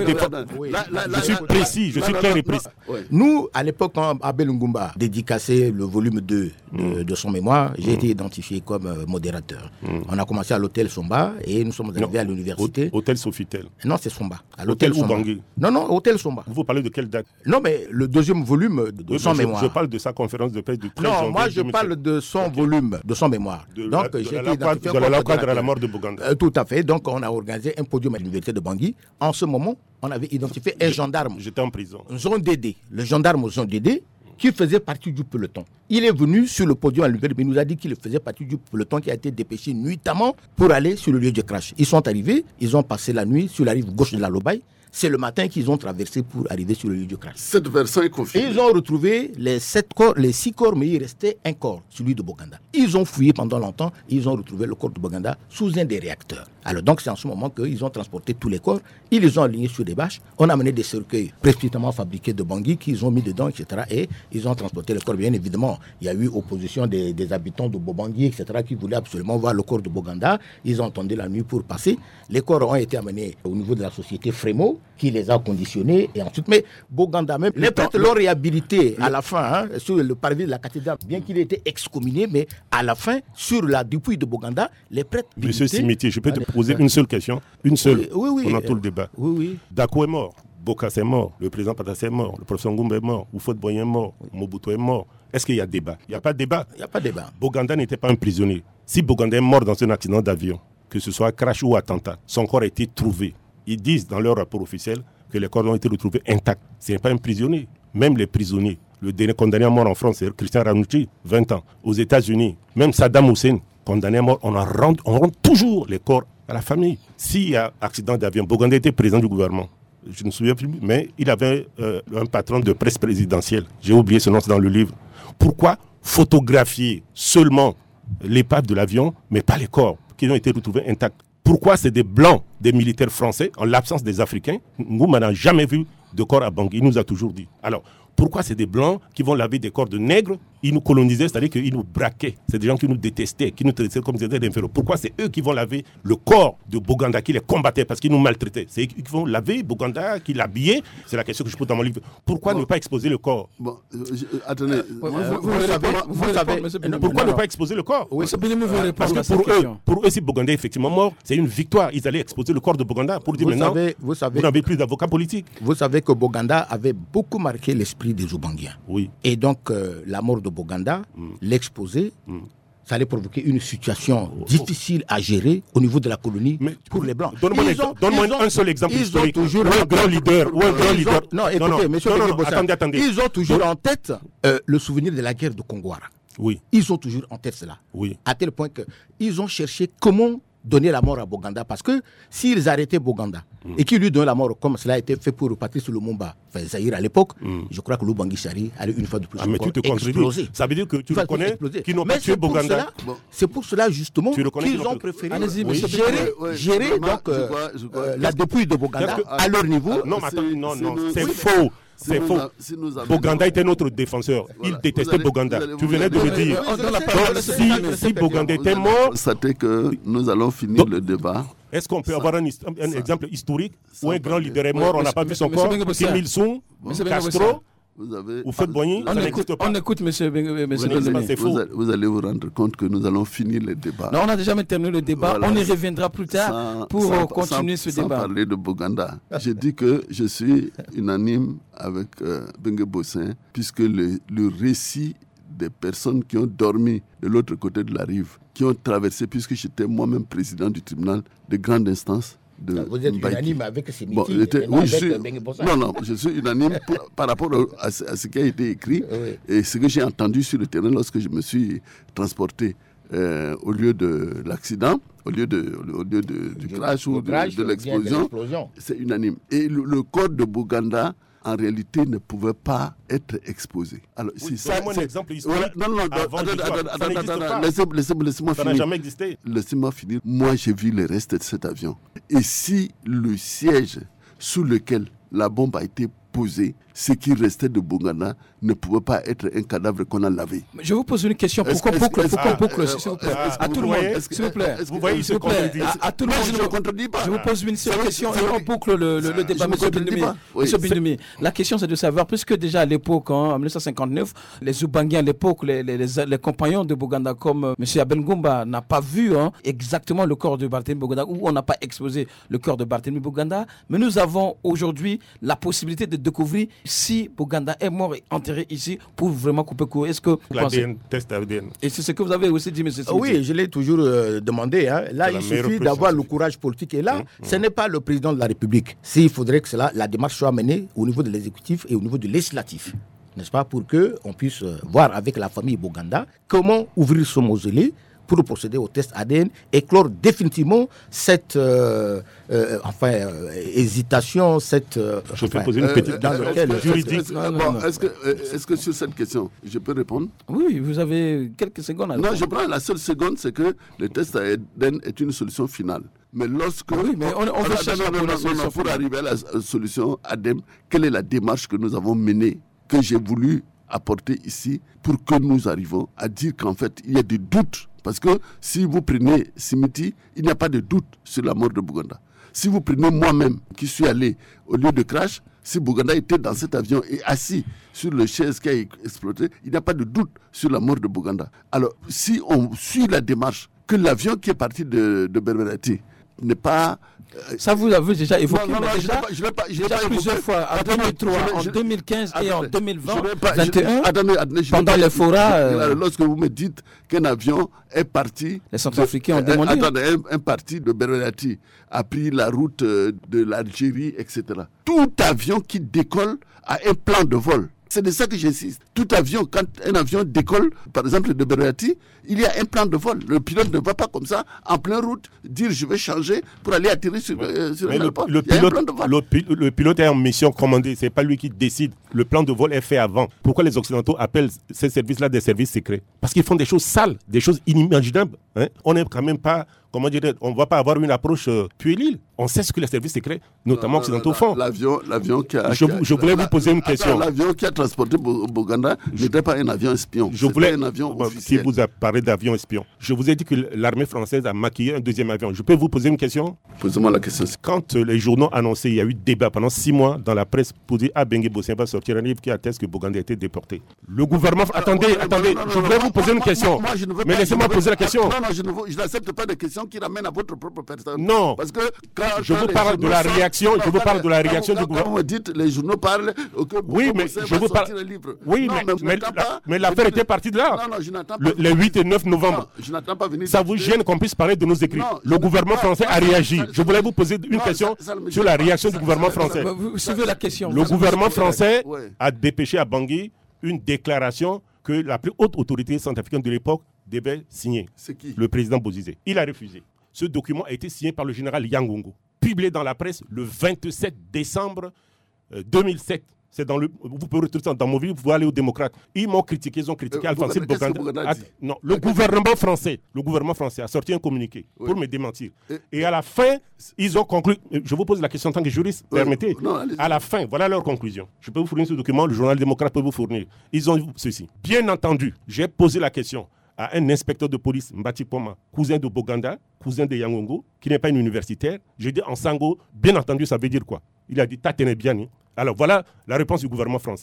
je suis précis, je suis clair et précis. Nous, à l'époque, quand Abel Ngumba dédicaçait le volume deux de, mm. de son mémoire, j'ai mm. été identifié comme euh, modérateur. Mm. On a commencé à l'hôtel Somba et nous sommes arrivés non, à l'université. Hôtel Sofitel. Non, c'est Somba. À l'hôtel ou Bangui? Non, non, hôtel Somba. Vous parlez de quelle date? Non, mais le deuxième volume de oui, son je, mémoire. Je parle de sa conférence de presse du treize janvier. Non, moi je parle de son okay. volume, de son mémoire. De donc, la, j'ai de la, de la, la cadre à la mort de Boganda. Euh, tout à fait. Donc, on a organisé un podium à l'université de Bangui. En ce moment, on avait identifié un je, gendarme. J'étais en prison. Zone Dédé. Le gendarme Zone Dédé, qui faisait partie du peloton. Il est venu sur le podium à l'université, mais il nous a dit qu'il faisait partie du peloton qui a été dépêché nuitamment pour aller sur le lieu du crash. Ils sont arrivés, ils ont passé la nuit sur la rive gauche de la Lobaye. C'est le matin qu'ils ont traversé pour arriver sur le lieu du crash. Cette version est confirmée. Ils ont retrouvé les sept corps, les six corps, mais il restait un corps, celui de Boganda. Ils ont fouillé pendant longtemps, ils ont retrouvé le corps de Boganda sous un des réacteurs. Alors donc c'est en ce moment qu'ils ont transporté tous les corps, ils les ont alignés sur des bâches, on a amené des cercueils précipitamment fabriqués de Bangui qu'ils ont mis dedans, et cetera. Et ils ont transporté le corps. Bien évidemment, il y a eu opposition des, des habitants de Bobangui, et cetera, qui voulaient absolument voir le corps de Boganda. Ils ont attendu la nuit pour passer. Les corps ont été amenés au niveau de la société Frémo, qui les a conditionnés, et ensuite, mais Boganda même, les prêtres l'ont réhabilité à la fin, hein, sur le parvis de la cathédrale, bien qu'il ait été excommunié, mais à la fin, sur la dépouille de Boganda, les prêtres... Monsieur Simitier, je peux te poser une seule question, une seule, oui, oui, oui, on a tout le débat. Oui, oui. Dako est mort, Bokassa est mort, le président Patassi est mort, le professeur Ngumba est mort, Oufot Boyen est mort, Mobutu est mort. Est-ce qu'il y a débat? Il n'y a pas de débat. Il n'y a pas de débat. Boganda n'était pas un prisonnier. Si Boganda est mort dans un accident d'avion, que ce soit crash ou attentat, son corps a été trouvé. Ils disent dans leur rapport officiel que les corps ont été retrouvés intacts. Ce n'est pas un prisonnier. Même les prisonniers, le dernier condamné à mort en France, c'est Christian Ranucci, vingt ans. Aux États-Unis, même Saddam Hussein, condamné à mort, on, en rend, on rend toujours les corps à la famille. S'il y a accident d'avion, Boganda était président du gouvernement. Je ne me souviens plus, mais il avait euh, un patron de presse présidentielle. J'ai oublié ce nom, c'est dans le livre. Pourquoi photographier seulement l'épave de l'avion, mais pas les corps qui ont été retrouvés intacts? Pourquoi c'est des blancs, des militaires français, en l'absence des Africains? Nous, on n'a jamais vu de corps à Bangui, il nous a toujours dit. Alors, pourquoi c'est des blancs qui vont laver des corps de nègres? Ils nous colonisaient, c'est-à-dire qu'ils nous braquaient. C'est des gens qui nous détestaient, qui nous traitaient comme des êtres inférieurs. Pourquoi c'est eux qui vont laver le corps de Boganda, qui les combattaient parce qu'ils nous maltraitaient? C'est eux qui vont laver Boganda, qui l'habillaient. C'est la question que je pose dans mon livre. Pourquoi bon. ne pas exposer le corps? Bon, euh, je, attendez. Euh, vous, vous, vous, vous savez, vous vous savez non, pourquoi non, ne pas exposer le corps? Oui, euh, parce que pour eux, pour eux, si Boganda est effectivement mort, c'est une victoire. Ils allaient exposer le corps de Boganda pour dire vous maintenant, savez, vous, savez, vous n'avez plus d'avocat politique. Vous savez que Boganda avait beaucoup marqué l'esprit des Oubanguiens. Oui. Et donc, euh, la mort de Boganda, mm. l'exposer, mm. ça allait provoquer une situation oh. difficile à gérer au niveau de la colonie mais, pour les Blancs. Donne-moi, ont, donne-moi ont, un seul exemple historique. Toujours ou un grand leader. Ou un grand leader. Non, écoutez, non, non, monsieur non, non, non, attendez, attendez. Ils ont toujours en tête euh, le souvenir de la guerre de Kongwara. Oui. Ils ont toujours en tête cela. Oui. À tel point qu'ils ont cherché comment donner la mort à Boganda, parce que s'ils arrêtaient Boganda mm. et qu'ils lui donnaient la mort comme cela a été fait pour repartir sur le Mumba, enfin Zaïre à l'époque, mm. je crois que l'Ubangi Sari allait une fois de plus ah, mais tu te exploser. Ça veut dire que tu reconnais qu'ils n'ont pas tué Boganda. Bon. C'est pour cela justement qu'ils ont préféré oui. gérer, oui. gérer oui. donc, euh, crois, crois. Euh, la dépouille de Boganda que, à leur niveau. Ah, non, mais attends, non, non, c'est faux. C'est faux. Si Boganda était notre défenseur. Voilà. Il détestait allez, Boganda. Allez, tu venais de le dire. Donc, si, si Boganda était mort... C'était que nous allons finir Donc, le débat. Est-ce qu'on peut ça, avoir un, un exemple historique ça, où un grand leader est mort, on n'a pas vu son corps, Kim Il-sung, Castro, Vous avez... Ou faites Boigny, on, ça écoute, pas. on écoute, monsieur Bengelumi. C'est faux. Vous, allez, vous allez vous rendre compte que nous allons finir le débat. Non, on a déjà terminé le débat. Voilà. On y reviendra plus tard sans, pour sans, continuer sans, ce débat. Sans parler de Boganda. Je dis que je suis unanime avec euh, Bengue Bossin, puisque le, le récit des personnes qui ont dormi de l'autre côté de la rive, qui ont traversé, puisque j'étais moi-même président du tribunal de grande instance, de vous êtes Mbaïki. Unanime avec ces bon, meetings, oui, je suis, non, non, je suis unanime pour, par rapport à, à ce qui a été écrit oui. et ce que j'ai entendu sur le terrain lorsque je me suis transporté euh, au lieu de l'accident, au lieu, de, au lieu de, du crash ou de, de, de l'explosion. C'est unanime. Et le, le corps de Boganda, en réalité, ne pouvait pas être exposé. Alors, oui, c'est ça. C'est un exemple historique. Ouais, non, non, attends, laissez-moi finir. Ça n'a jamais existé. Laissez-moi finir. Moi, j'ai vu le reste de cet avion. Et si le siège sous lequel la bombe a été posée, ce qui restait de Boganda ne pouvait pas être un cadavre qu'on a lavé. Je vous pose une question. Pourquoi boucle, pourquoi boucle, s'il vous plaît, à tout le monde, s'il vous plaît, vous voyez, s'il vous plaît, à tout le monde, je ne me contredis pas. Je vous pose une seule question et on boucle le, le, le débat, Monsieur Bengelumi. Monsieur Bengelumi, la question c'est de savoir, puisque déjà à l'époque, en dix-neuf cent cinquante-neuf, les Ubangiens à l'époque, les, les, les, les compagnons de Boganda comme euh, Monsieur Abel Ngumba n'a pas vu hein, exactement le corps de Barthélemy Boganda, ou on n'a pas exposé le corps de Barthélemy Boganda, mais nous avons aujourd'hui la possibilité de découvrir si Boganda est mort et enterré ici pour vraiment couper court. Est-ce que l'A D N, test A D N. Et c'est ce que vous avez aussi dit, monsieur Simiti. Oui, je l'ai toujours euh, demandé. Hein. Là, il suffit d'avoir le courage politique. Et là, mmh, ce mmh. n'est pas le président de la République. S'il faudrait que cela, la démarche soit menée au niveau de l'exécutif et au niveau du législatif, n'est-ce pas, pour qu'on puisse euh, voir avec la famille Boganda comment ouvrir ce mausolée pour procéder au test A D N et clore définitivement cette euh, euh, enfin, euh, hésitation, cette... Euh, je enfin, peux poser une petite... Euh, dans euh, lequel est-ce, juridique... Est-ce, est-ce, bon, est-ce, que, est-ce que sur cette question, je peux répondre? Oui, vous avez quelques secondes. Non, je prends la seule seconde, c'est que le test A D N est une solution finale. Mais lorsque... Oui, mais on, on veut alors, chercher non, non, non, non, non, pour arriver à la solution A D N, quelle est la démarche que nous avons menée, que j'ai voulu apporter ici pour que nous arrivions à dire qu'en fait, il y a des doutes. Parce que si vous prenez Simiti, il n'y a pas de doute sur la mort de Boganda. Si vous prenez moi-même, qui suis allé au lieu de crash, si Boganda était dans cet avion et assis sur le chaise qui a explosé, il n'y a pas de doute sur la mort de Boganda. Alors, si on suit la démarche que l'avion qui est parti de, de Berberati n'est pas... Euh, ça vous avez déjà évoqué, non, non, non, déjà, je l'ai pas, je l'ai déjà pas plusieurs évoqué. fois, en Attendez, deux mille trois, je, je, en deux mille quinze attendez, et en deux mille vingt, pas, vingt et un, je, attendez, attendez, je pendant les forats... Euh, lorsque vous me dites qu'un avion est parti... Les Centrafricains ont demandé... Attendez, un, un parti de Berberati a pris la route de l'Algérie, et cetera. Tout avion qui décolle a un plan de vol. C'est de ça que j'insiste. Tout avion, quand un avion décolle, par exemple de Berberati, il y a un plan de vol. Le pilote ne va pas comme ça, en pleine route, dire je vais changer pour aller atterrir sur, euh, sur un aéroport. Le, le, pilote, le, le pilote est en mission commandée, ce n'est pas lui qui décide. Le plan de vol est fait avant. Pourquoi les Occidentaux appellent ces services-là des services secrets? Parce qu'ils font des choses sales, des choses inimaginables. Hein? On n'est quand même pas... Comment dire, on ne va pas avoir une approche euh, puérile. On sait ce que les services secrets, notamment non, occidentaux, font. L'avion, l'avion qui a... Je, qui a, je voulais la, vous poser une question. Attends, l'avion qui a transporté Boganda n'était pas un avion espion. Je voulais, un avion bon, officiel. Qui vous a parlé d'avion espion. Je vous ai dit que l'armée française a maquillé un deuxième avion. Je peux vous poser une question? Posez-moi la question. Quand euh, les journaux annonçaient, il y a eu débat pendant six mois dans la presse pour dire « Ah, Bengue Bossin va sortir un livre qui atteste que Boganda a été déporté ». Le gouvernement... Ah, attendez, ouais, attendez, non, non, je voulais non, vous poser moi, une question. Moi, moi, mais laissez-moi poser la question. Non, non, je, ne veux, je n'accepte pas de questions qui ramènent à votre propre personne. Non, parce que quand, je vous parle de la réaction, je vous parle de la réaction du gouvernement. Quand vous me dites, les journaux parlent, que oui, mais je vous parle. Oui, non, mais, mais, mais, pas, mais l'affaire était partie de là. Non, non, je n'attends pas. Le, les huit et neuf novembre. Non, je n'attends pas venir. Ça vous gêne qu'on puisse parler de nos écrits? Non, le gouvernement pas, français a réagi. Ça, je voulais vous poser une non, question ça, ça sur la réaction ça, du gouvernement ça, français. Vous suivez la question. Le gouvernement français a dépêché à Bangui une déclaration que la plus haute autorité centrafricaine de l'époque devait signer. C'est qui? Le président Bozizé. Il a refusé. Ce document a été signé par le général Yangongo, publié dans la presse le vingt-sept décembre deux mille sept. C'est dans le, vous pouvez retrouver ça dans mon livre, vous pouvez aller aux démocrates. Ils m'ont critiqué, ils ont critiqué euh, Alphonsine Boganda. Non, le gouvernement français, le gouvernement français a sorti un communiqué oui. pour me démentir. Et, Et à la fin, ils ont conclu. Je vous pose la question en tant que juriste, euh, permettez. Non, à la fin, voilà leur conclusion. Je peux vous fournir ce document, le journal démocrate peut vous fournir. Ils ont ceci. Bien entendu, j'ai posé la question à un inspecteur de police, Mbati Poma, cousin de Boganda, cousin de Yangongo, qui n'est pas un universitaire. J'ai dit en sango, bien entendu, ça veut dire quoi? Il a dit Tatene Biani. Alors voilà la réponse du gouvernement français.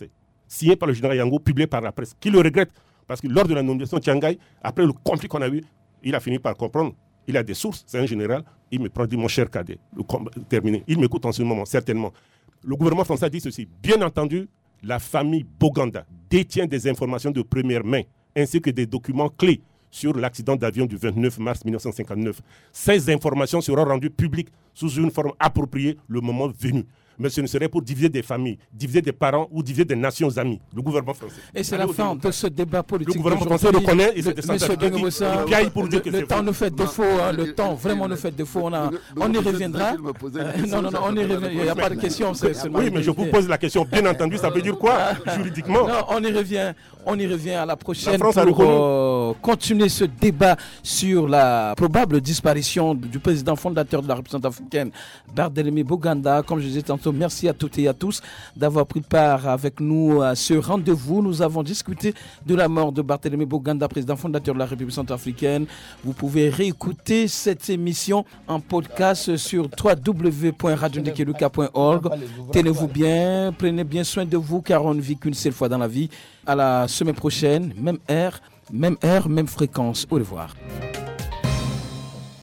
signé par le général Yango, publié par la presse, qui le regrette. Parce que lors de la nomination de Tiangaï, après le conflit qu'on a eu, il a fini par comprendre. Il a des sources, c'est un général. Il me prend, dit mon cher cadet, le combat terminé. Il m'écoute en ce moment, certainement. Le gouvernement français dit ceci. Bien entendu, la famille Boganda détient des informations de première main, ainsi que des documents clés sur l'accident d'avion du vingt-neuf mars mille neuf cent cinquante-neuf. Ces informations seront rendues publiques sous une forme appropriée le moment venu. Mais ce ne serait pour diviser des familles, diviser des parents ou diviser des nations amies. Le gouvernement français. Et c'est la fin de ce débat politique. Le gouvernement français le connaît et c'est Monsieur Dengomosa, le, le temps nous fait défaut, hein, le temps vraiment nous fait défaut. On, a, on y reviendra. Euh, non, non, non, on y reviendra. Il n'y a pas de question. C'est, c'est oui, mais je vous pose la question. Bien entendu, ça veut dire quoi juridiquement? Non, on y revient. On y revient à la prochaine la pour euh, continuer ce débat sur la probable disparition du président fondateur de la République centrafricaine, Barthélemy Boganda. Comme je disais tantôt, merci à toutes et à tous d'avoir pris part avec nous à ce rendez-vous. Nous avons discuté de la mort de Barthélemy Boganda, président fondateur de la République centrafricaine. Vous pouvez réécouter cette émission en podcast sur w w w point radio ndekeluka point org. Tenez-vous bien, prenez bien soin de vous car on ne vit qu'une seule fois dans la vie. À la semaine prochaine, même heure, même heure, même fréquence. Au revoir.